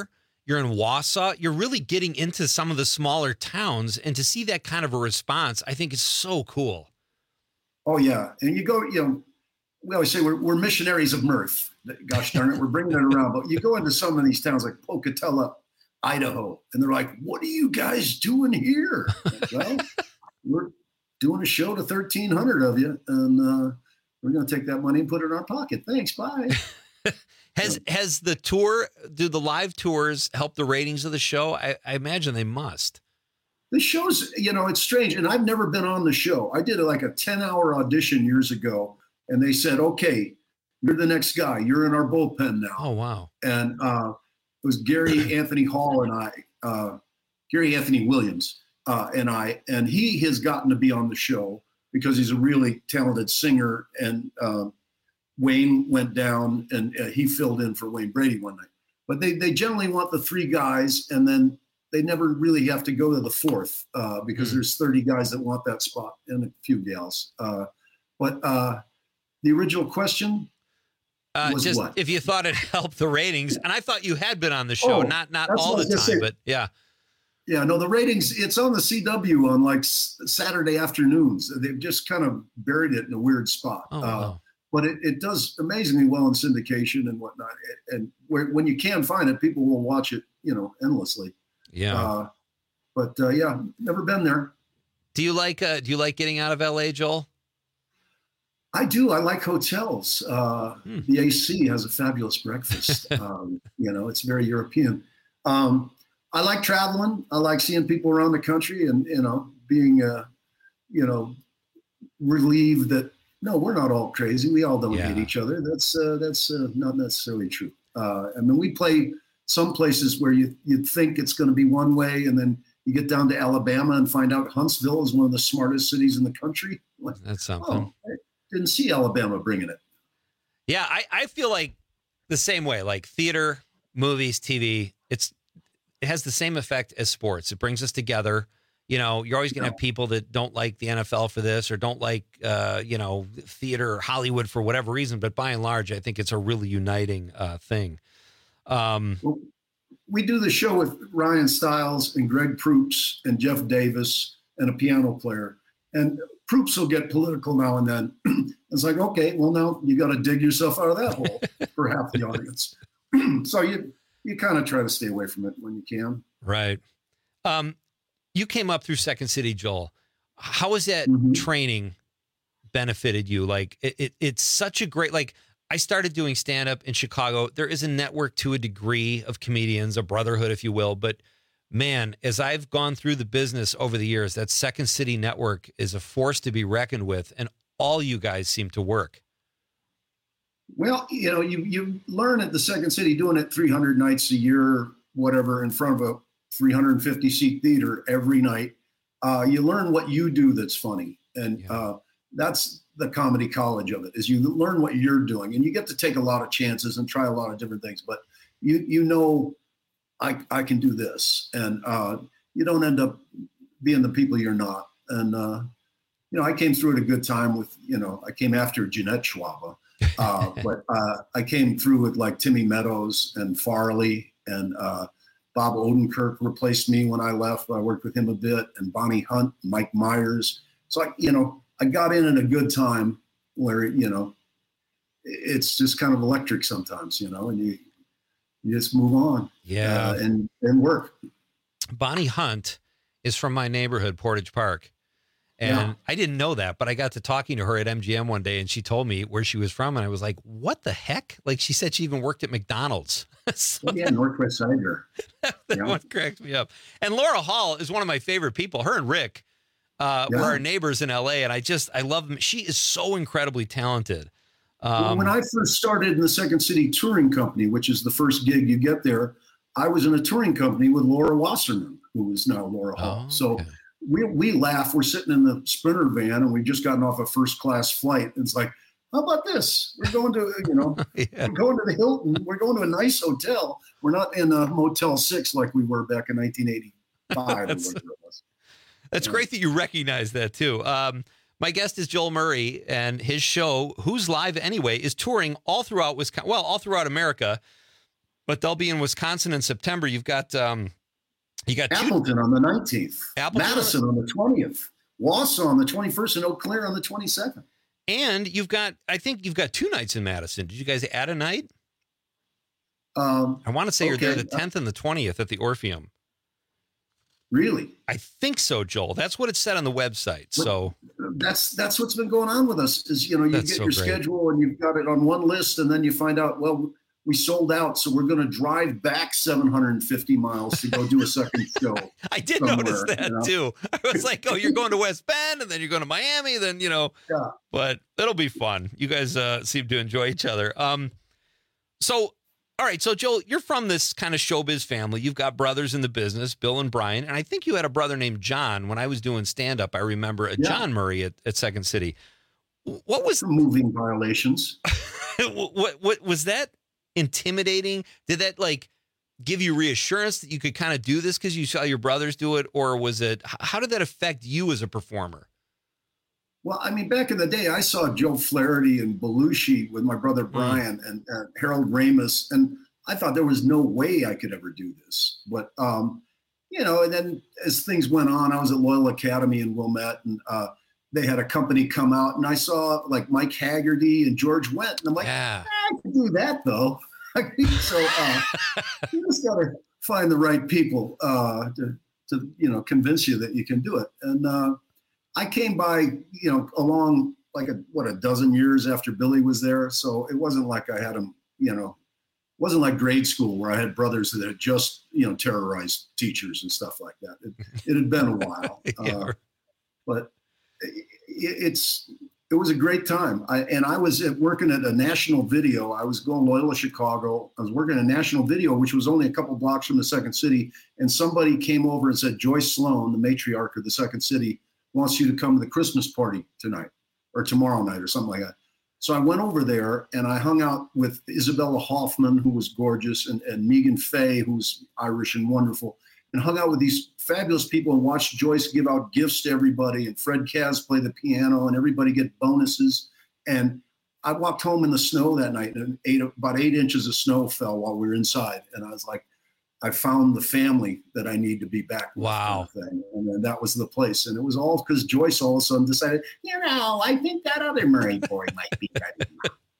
you're in Wausau. You're really getting into some of the smaller towns, and to see that kind of a response, I think is so cool. Oh yeah, and you go, you know, we always say we're, we're missionaries of mirth. Gosh darn it, we're bringing it around. But you go into some of these towns like Pocatello, Idaho, and they're like, "What are you guys doing here?" Well, we're doing a show to thirteen hundred of you, and uh, we're going to take that money and put it in our pocket. Thanks, bye. Has has the tour, do the live tours help the ratings of the show? I, I imagine they must. The show's, you know, it's strange, and I've never been on the show. I did like a ten-hour audition years ago, and they said, "Okay, you're the next guy. You're in our bullpen now." Oh, wow. And uh, it was Gary Anthony Hall and I, uh, Gary Anthony Williams uh, and I, and he has gotten to be on the show because he's a really talented singer. And uh, Wayne went down, and uh, he filled in for Wayne Brady one night. But they they generally want the three guys, and then they never really have to go to the fourth uh, because mm. there's thirty guys that want that spot and a few gals. Uh, but uh, the original question uh, was just what? If you thought it helped the ratings, and I thought you had been on the show, Oh, not not that's all what the I was gonna time, say. but yeah. Yeah, no, the ratings, it's on the C W on like s- Saturday afternoons. They've just kind of buried it in a weird spot. Oh, uh, wow. But it, it does amazingly well in syndication and whatnot. And where, when you can find it, people will watch it, you know, endlessly. Yeah. Uh, but uh, yeah, never been there. Do you like uh, do you like getting out of L A, Joel? I do. I like hotels. Uh, Hmm. The A C has a fabulous breakfast. um, you know, it's very European. Um, I like traveling. I like seeing people around the country and, you know, being, uh, you know, relieved that, no, we're not all crazy. We all don't Yeah. hate each other. That's uh, that's uh, not necessarily true. Uh, I mean, we play some places where you you think it's going to be one way, and then you get down to Alabama and find out Huntsville is one of the smartest cities in the country. Like, That's something. oh, I didn't see Alabama bringing it. Yeah, I, I feel like the same way, like theater, movies, T V, it's it has the same effect as sports. It brings us together. You know, you're always going to have people that don't like the N F L for this or don't like, uh, you know, theater or Hollywood for whatever reason. But by and large, I think it's a really uniting uh, thing. Um, We do the show with Ryan Stiles and Greg Proops and Jeff Davis and a piano player. And Proops will get political now and then. It's like, okay, well, now you got to dig yourself out of that hole for half the audience. So you you kind of try to stay away from it when you can. Right. Um, you came up through Second City, Joel. How has that Mm-hmm. training benefited you? Like, it, it, it's such a great, like, I started doing stand-up in Chicago. There is a network to a degree of comedians, a brotherhood, if you will. But, man, as I've gone through the business over the years, that Second City network is a force to be reckoned with, and all you guys seem to work. Well, you know, you you learn at the Second City doing it three hundred nights a year, whatever, in front of a three hundred fifty seat theater every night. Uh, you learn what you do that's funny, and uh, that's the comedy college of it. Is you learn what you're doing, and you get to take a lot of chances and try a lot of different things. But you you know, I I can do this, and uh, you don't end up being the people you're not. And uh, you know, I came through at a good time with you know, I came after Jeanette Schwaba. uh, but uh, I came through with like Timmy Meadows and Farley, and uh, Bob Odenkirk replaced me when I left. I worked with him a bit, and Bonnie Hunt, Mike Myers. So I, you know, I got in at a good time where you know, it's just kind of electric sometimes, you know, and you you just move on, Yeah. uh, and and work. Bonnie Hunt is from my neighborhood, Portage Park. And Yeah. I didn't know that, but I got to talking to her at M G M one day, and she told me where she was from, and I was like, what the heck? Like, she said she even worked at McDonald's. So Yeah, Northwest Sider. that Yeah. one cracked me up. And Laura Hall is one of my favorite people. Her and Rick uh, Yeah. were our neighbors in L A, and I just, I love them. She is so incredibly talented. Well, Um, when I first started in the Second City Touring Company, which is the first gig you get there, I was in a touring company with Laura Wasserman, who is now Laura Hall. Oh, so we we laugh. We're sitting in the Sprinter van, and we just gotten off a first class flight. And it's like, how about this? We're going to, you know, we're going to the Hilton. We're going to a nice hotel. We're not in a Motel Six like we were back in nineteen eighty-five. or That's- whatever it was. That's great that you recognize that too. Um, my guest is Joel Murray, and his show, Who's Live Anyway, is touring all throughout Wisconsin, well, all throughout America. But they'll be in Wisconsin in September. You've got um, you got Appleton two... on the nineteenth, Appleton Madison on the twentieth, Wausau on the twenty-first, and Eau Claire on the twenty-second. And you've got, I think you've got two nights in Madison. Did you guys add a night? Um, I want to say okay. you're there the tenth and the twentieth at the Orpheum. Really? I think so, Joel. That's what it said on the website. But so that's that's what's been going on with us. Is you know you That's get so your great. schedule and you've got it on one list, and then you find out well we sold out, so we're going to drive back seven hundred fifty miles to go do a second show. I did somewhere, notice that you know? too. I was like, oh, you're going to West Bend and then you're going to Miami, then, you know, yeah. But it'll be fun. You guys uh, seem to enjoy each other. Um, so, all right. So, Joel, you're from this kind of showbiz family. You've got brothers in the business, Bill and Brian. And I think you had a brother named John. When I was doing stand-up, I remember a Yeah. John Murray at, at Second City. What was moving violations? what, what, what was that intimidating? Did that like give you reassurance that you could kind of do this because you saw your brothers do it? Or was it, h- how did that affect you as a performer? Well, I mean, back in the day, I saw Joe Flaherty and Belushi with my brother Brian and uh, Harold Ramis, and I thought there was no way I could ever do this. But, um, you know, and then as things went on, I was at Loyola Academy in Wilmette, and uh, they had a company come out, and I saw like Mike Haggerty and George Wendt, and I'm like, yeah. I can do that, though. so uh, you just got to find the right people uh, to, to, you know, convince you that you can do it. And uh, I came by, you know, along like a, what, a dozen years after Billy was there. So it wasn't like I had him, you know, it wasn't like grade school where I had brothers that had just, you know, terrorized teachers and stuff like that. It, it had been a while. Yeah. uh, but it, it's, it was a great time. I, and I was at, working at a national video. I was going Loyola Chicago. I was working at a national video, which was only a couple blocks from the Second City. And somebody came over and said, Joyce Sloan, the matriarch of the Second City, wants you to come to the Christmas party tonight or tomorrow night or something like that. So I went over there and I hung out with Isabella Hoffman, who was gorgeous, and, and Megan Fay, who's Irish and wonderful, and hung out with these fabulous people and watched Joyce give out gifts to everybody, and Fred Kaz play the piano, and everybody get bonuses. And I walked home in the snow that night, and eight, about eight inches of snow fell while we were inside. And I was like, I found the family that I need to be back with. Wow. Kind of thing. And then that was the place. And it was all because Joyce all of a sudden decided, you know, I think that other Murray boy might be ready.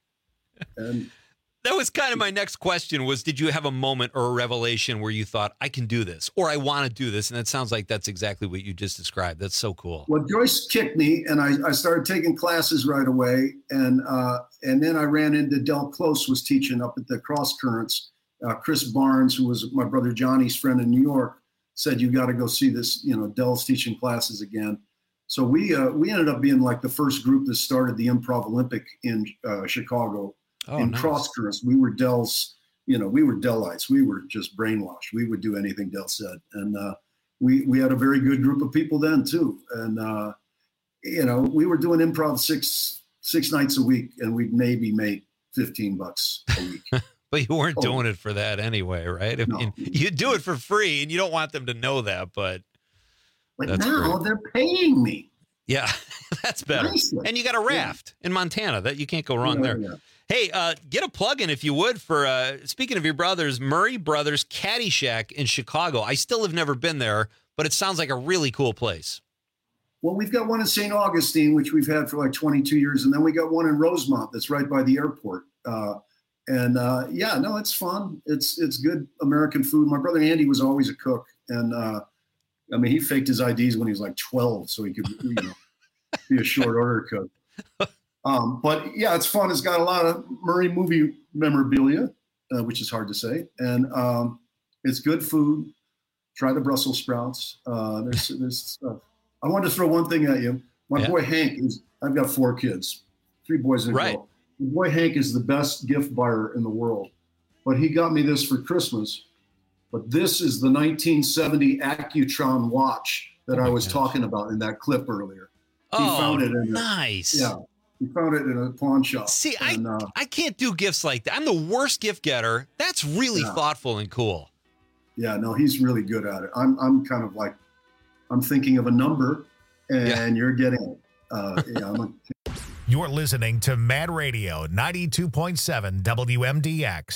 And That was kind of my next question was, did you have a moment or a revelation where you thought, I can do this, or I want to do this? And it sounds like that's exactly what you just described. That's so cool. Well, Joyce kicked me, and I, I started taking classes right away. And uh, and then I ran into Del Close was teaching up at the Cross Currents. Uh, Chris Barnes, who was my brother Johnny's friend in New York, said, you got to go see this, you know, Del's teaching classes again. So we uh, we ended up being like the first group that started the Improv Olympic in uh, Chicago. Oh, in nice. Cross Currents. We were Del's, you know, we were Delites. We were just brainwashed. We would do anything Del said. And uh, we we had a very good group of people then too. And, uh, you know, we were doing improv six six nights a week, and we'd maybe make fifteen bucks a week. But you weren't Oh. doing it for that anyway, right? I No. mean, you do it for free, and you don't want them to know that, but But that's now great. they're paying me. Yeah, that's better. Nicely. And you got a raft in Montana. That you can't go wrong Yeah, there. yeah. Hey, uh, get a plug in if you would for uh, speaking of your brothers, Murray Brothers Caddyshack in Chicago. I still have never been there, but it sounds like a really cool place. Well, we've got one in Saint Augustine, which we've had for like twenty-two years. And then we got one in Rosemont that's right by the airport. Uh, and uh, yeah, no, it's fun. It's it's good American food. My brother Andy was always a cook. And uh, I mean, he faked his I Ds when he was like twelve so he could, you know, be a short order cook. Um, but yeah, it's fun. It's got a lot of Murray movie memorabilia, uh, which is hard to say. And um, it's good food. Try the Brussels sprouts. Uh, there's, there's stuff. I wanted to throw one thing at you. My Yeah. boy Hank is, I've got four kids, three boys and a Right. girl. My boy Hank is the best gift buyer in the world. But he got me this for Christmas. But this is the nineteen seventy Accutron watch that Oh I my was gosh. talking about in that clip earlier. He Oh, found it in a- nice. Yeah. He found it in a pawn shop. See, I, And, uh, I can't do gifts like that. I'm the worst gift getter. That's really Yeah. thoughtful and cool. yeah, no, he's really good at it. I'm I'm kind of like, I'm thinking of a number, and Yeah. you're getting it. Uh, yeah, I'm a, You're listening to Mad Radio ninety-two point seven W M D X.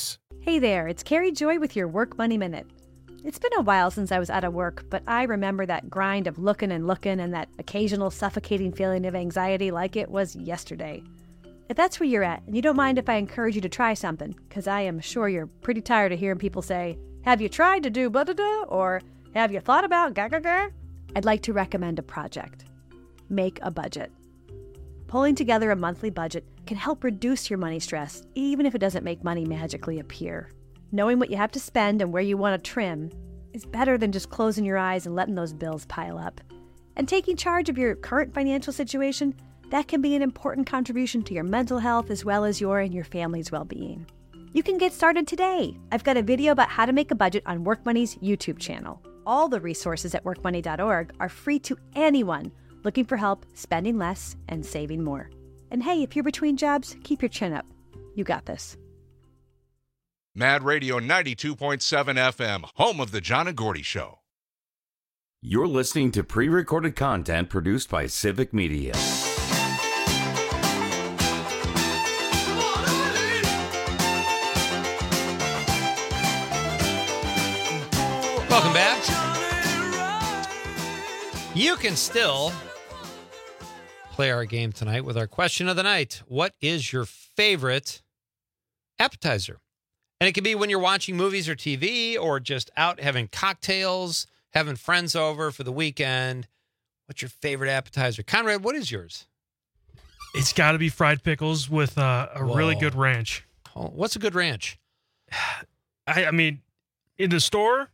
Hey there, it's Carrie Joy with your Work Money Minute. It's been a while since I was out of work, but I remember that grind of looking and looking and that occasional suffocating feeling of anxiety like it was yesterday. If that's where you're at, and you don't mind if I encourage you to try something, because I am sure you're pretty tired of hearing people say, have you tried to do blah-da-da, or have you thought about ga-ga-ga? I'd like to recommend a project. Make a budget. Pulling together a monthly budget can help reduce your money stress, even if it doesn't make money magically appear. Knowing what you have to spend and where you want to trim is better than just closing your eyes and letting those bills pile up. And taking charge of your current financial situation, that can be an important contribution to your mental health as well as your and your family's well-being. You can get started today. I've got a video about how to make a budget on WorkMoney's YouTube channel. All the resources at work money dot org are free to anyone looking for help spending less and saving more. And hey, if you're between jobs, keep your chin up. You got this. Mad Radio ninety-two point seven F M, home of the John and Gordy Show. You're listening to pre-recorded content produced by Civic Media. Welcome back. You can still play our game tonight with our question of the night. What is your favorite appetizer? And it can be when you're watching movies or T V or just out having cocktails, having friends over for the weekend. What's your favorite appetizer? Conrad, what is yours? It's got to be fried pickles with uh, a Whoa. really good ranch. Oh, what's a good ranch? I, I mean, in the store,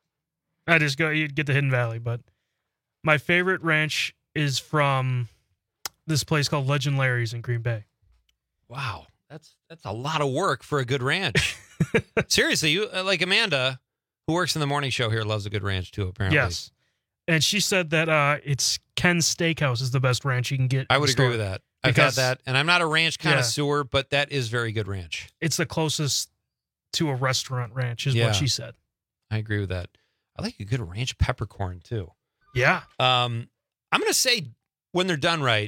I just go you get the Hidden Valley, but my favorite ranch is from this place called Legend Larry's in Green Bay. Wow, that's that's a lot of work for a good ranch. Seriously, you like Amanda, who works in the morning show here, loves a good ranch too. Apparently, Yes, and she said that uh, it's Ken's Steakhouse is the best ranch you can get. I in would the agree store. with that. I've Because- had that, and I'm not a ranch Yeah. connoisseur, but that is very good ranch. It's the closest to a restaurant ranch, is Yeah. what she said. I agree with that. I like a good ranch peppercorn too. Yeah. Um, I'm gonna say when they're done right,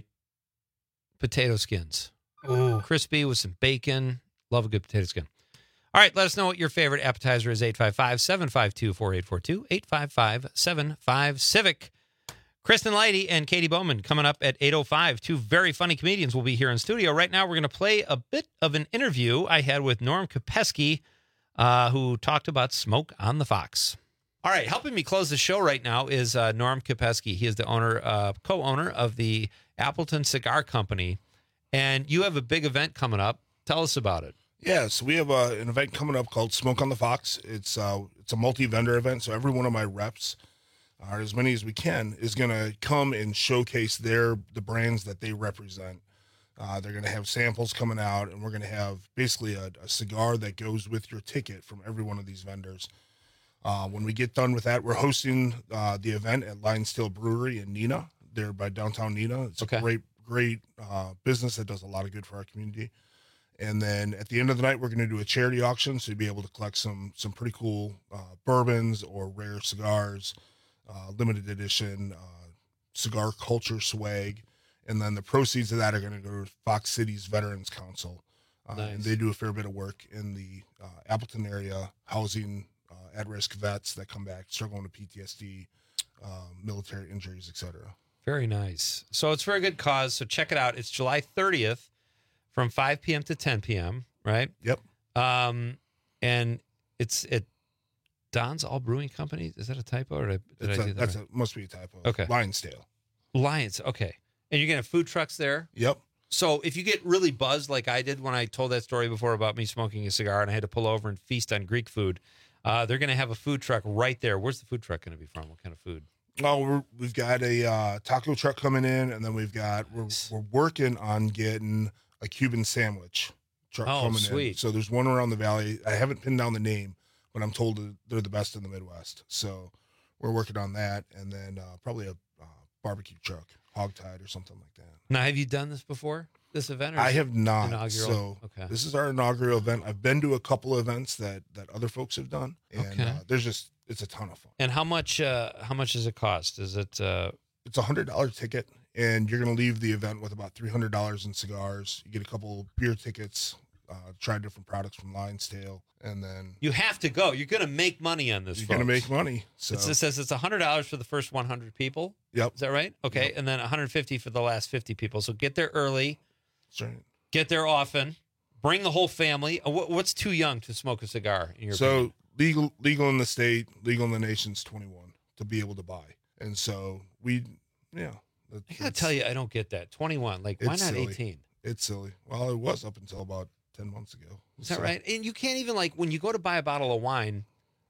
potato skins. Ooh. Crispy with some bacon. Love a good potato skin. All right, let us know what your favorite appetizer is. eight five five, seven five two, four eight four two, eight five five, seven five, Civic. Kristen Leidy and Katie Bowman coming up at eight oh five. Two very funny comedians will be here in studio. Right now, we're going to play a bit of an interview I had with Norm Kopeski, uh, who talked about Smoke on the Fox. All right, helping me close the show right now is uh, Norm Kopeski. He is the owner, uh, co-owner of the Appleton Cigar Company, and you have a big event coming up. Tell us about it. Yeah, so we have uh, an event coming up called Smoke on the Fox. It's uh, it's a multi-vendor event, so every one of my reps, or as many as we can, is going to come and showcase their the brands that they represent. Uh, they're going to have samples coming out, and we're going to have basically a, a cigar that goes with your ticket from every one of these vendors. Uh, when we get done with that, we're hosting uh, the event at Lion Steel Brewery in Neenah. They're by downtown Neenah. It's Okay. a great, great uh, business that does a lot of good for our community. And then at the end of the night, we're going to do a charity auction, so you'll be able to collect some some pretty cool uh, bourbons or rare cigars, uh, limited edition uh, cigar culture swag, and then the proceeds of that are going to go to Fox City's Veterans Council. Uh, Nice. And they do a fair bit of work in the uh, Appleton area, housing uh, at-risk vets that come back struggling with P T S D, um, military injuries, et cetera. Very nice. So it's for a good cause. So check it out. It's July thirtieth from five p.m. to ten p.m., right? Yep. Um, and it's at Don's All Brewing Company. Is that a typo? Or did I, did That's I a, do that that's right? a, must be a typo. Okay. Lionsdale. Lions. Okay. And you're going to have food trucks there? Yep. So if you get really buzzed like I did when I told that story before about me smoking a cigar and I had to pull over and feast on Greek food, uh, they're going to have a food truck right there. Where's the food truck going to be from? What kind of food? Oh, we're, we've got a uh, taco truck coming in, and then we've got we're we're working on getting a Cuban sandwich truck Oh, coming in. sweet. So there's one around the valley. I haven't pinned down the name, but I'm told that they're the best in the Midwest. So we're working on that, and then uh, probably a uh, barbecue truck, hogtied or something like that. Now, have you done this before, this event? Or I is it have not. Inaugural? So okay. this is our inaugural event. I've been to a couple of events that that other folks have done, and Okay. uh, there's just it's a ton of fun. And how much? Uh, how much does it cost? Is it? Uh, It's a hundred dollar ticket, and you're going to leave the event with about three hundred dollars in cigars. You get a couple beer tickets, uh, try different products from Lion's Tail, and then You have to go. You're going to make money on this. you're folks. going to make money. So It's- It says it's one hundred dollars for the first one hundred people. Yep. Is that right? Okay. Yep. And then one hundred fifty for the last fifty people. So get there early. That's right. Get there often. Bring the whole family. Uh, what- What's too young to smoke a cigar? In your So opinion? legal, legal in the state, legal in the nation's twenty-one to be able to buy, and so we, yeah. I gotta tell you, I don't get that. twenty-one. Like, why It's not silly. eighteen? It's silly. Well, it was up until about ten months ago. Is that So- right? And you can't even, like, when you go to buy a bottle of wine,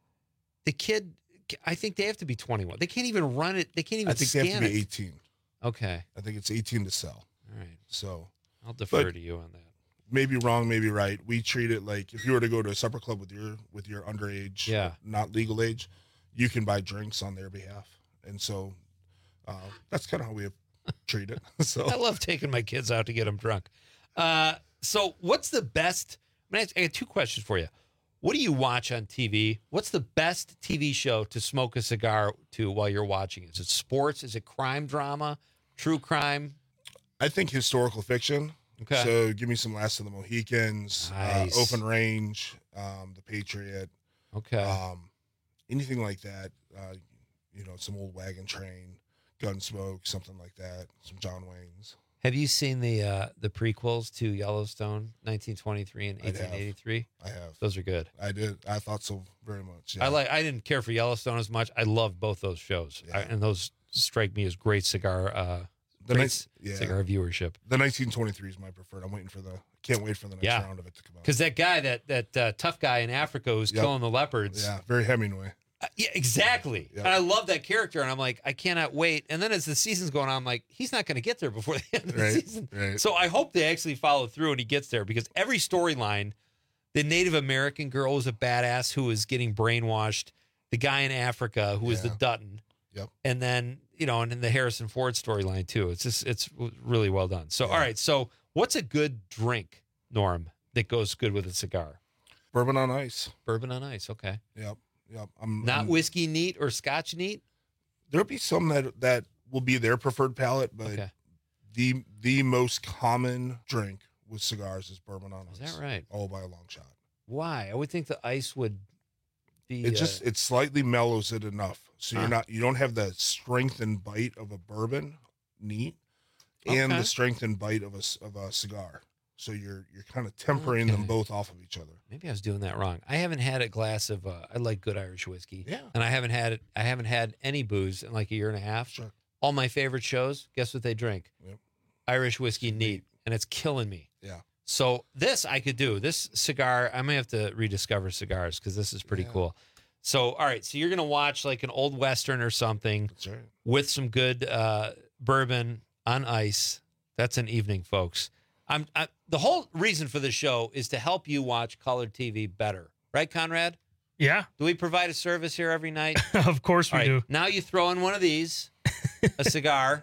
the kid, I think they have to be twenty-one. They can't even run it. They can't even I think scan they have to be it. eighteen. Okay. I think it's eighteen to sell. All right. So I'll defer but to you on that. Maybe wrong, maybe right. We treat it like if you were to go to a supper club with your with your underage, Yeah. not legal age, you can buy drinks on their behalf, and so uh, that's kind of how we treat it. So I love taking my kids out to get them drunk. Uh, so, what's the best? I, mean, I got two questions for you. What do you watch on T V? What's the best T V show to smoke a cigar to while you're watching? Is it sports? Is it crime drama? True crime? I think historical fiction. Okay. So give me some Last of the Mohicans, Nice. uh, Open Range, um, The Patriot. Okay. Um, anything like that. Uh, you know, some old Wagon Train, Gunsmoke, something like that. Some John Wayne's. Have you seen the uh, the prequels to Yellowstone, nineteen twenty-three and I have. eighteen eighty-three? I have. Those are good. I did. I thought so very much. Yeah. I like. I didn't care for Yellowstone as much. I love both those shows, I, and those strike me as great cigar. Uh, The great nice- yeah. cigar viewership. The nineteen twenty-three is my preferred. I'm waiting for the. Can't wait for the next Yeah. round of it to come out. Because that guy, that that uh, tough guy in Africa who's Yep. killing the leopards. Yeah, very Hemingway. Uh, yeah, exactly. Yeah. And I love that character, and I'm like, I cannot wait. And then as the season's going on, I'm like, he's not going to get there before the end of the Right, season. right. So I hope they actually follow through and he gets there, because every storyline, the Native American girl was a badass who was getting brainwashed, the guy in Africa who was the Yeah. Dutton, Yep. and then you know, and then the Harrison Ford storyline too. It's just it's really well done. So all right, so what's a good drink, Norm, that goes good with a cigar? Bourbon on ice. Bourbon on ice. Okay. Yep. Yep. I'm Not I'm- whiskey neat or Scotch neat. There'll be some that that will be their preferred palate, but Okay. the the most common drink with cigars is bourbon on Is ice. that right? All by a long shot. Why? I would think the ice would be. It uh, just it slightly mellows it enough, so Huh. you're not you don't have the strength and bite of a bourbon neat, and Okay. the strength and bite of a c- of a cigar. So you're you're kind of tempering them Okay. both off of each other. maybe I was doing that wrong. I haven't had a glass of. Uh, I like good Irish whiskey. Yeah. And I haven't had it. I haven't had any booze in like a year and a half. Sure. All my favorite shows. Guess what they drink? Yep. Irish whiskey neat, and it's killing me. Yeah. So this I could do. This cigar, I may have to rediscover cigars because this is pretty Yeah. cool. So all right, so you're gonna watch like an old western or something That's right. with some good uh, bourbon on ice. That's an evening, folks. I'm I, the whole reason for this show is to help you watch colored T V better, right, Conrad? Yeah, Do we provide a service here every night? of course we All right, do. now you throw in one of these, a cigar,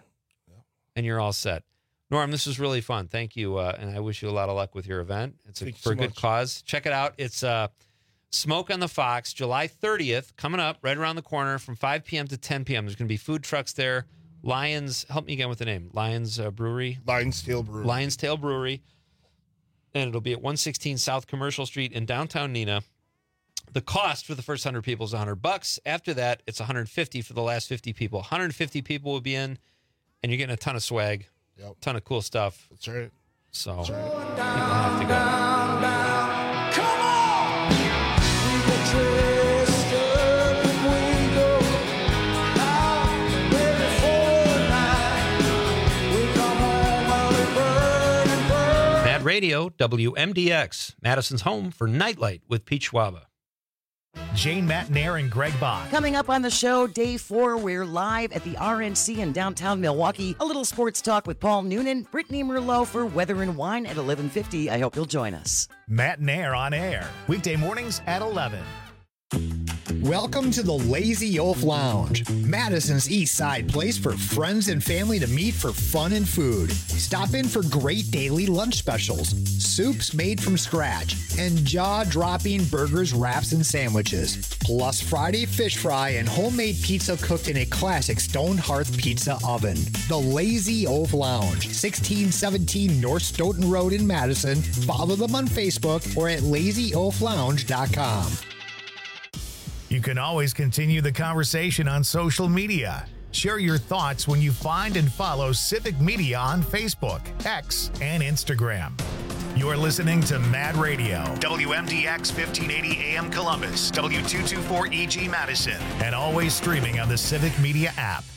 and you're all set. Norm, this was really fun. Thank you, uh, and I wish you a lot of luck with your event. It's a, Thank you for so a good much. cause. Check it out. It's uh, Smoke on the Fox, July thirtieth, coming up right around the corner from five p.m. to ten p.m. There's going to be food trucks there. Lions, help me again with the name. Lions uh, Brewery. Lion's Tail Brewery. Lion's Tail Brewery. And it'll be at one sixteen South Commercial Street in downtown Neenah. The cost for the first one hundred people is one hundred bucks. After that, it's one hundred fifty for the last fifty people. one hundred fifty people will be in, and you're getting a ton of swag, Yep. ton of cool stuff. That's right. So That's right. people have to go. Mad Radio, W M D X, Madison's home for Nightlight with Pete Schwaba. Jane Matnair and Greg Bond. Coming up on the show, day four, we're live at the R N C in downtown Milwaukee. A little sports talk with Paul Noonan, Brittany Merlot for Weather and Wine at eleven fifty. I hope you'll join us. Matnair on air, weekday mornings at eleven. Welcome to the Lazy Oaf Lounge, Madison's East Side place for friends and family to meet for fun and food. Stop in for great daily lunch specials, soups made from scratch, and jaw-dropping burgers, wraps, and sandwiches. Plus Friday fish fry and homemade pizza cooked in a classic stone hearth pizza oven. The Lazy Oaf Lounge, sixteen seventeen North Stoughton Road in Madison. Follow them on Facebook or at lazy oaf lounge dot com. You can always continue the conversation on social media. Share your thoughts when you find and follow Civic Media on Facebook, X, and Instagram. You're listening to Mad Radio, W M D X fifteen eighty A M Columbus, W two twenty-four E G Madison, and always streaming on the Civic Media app.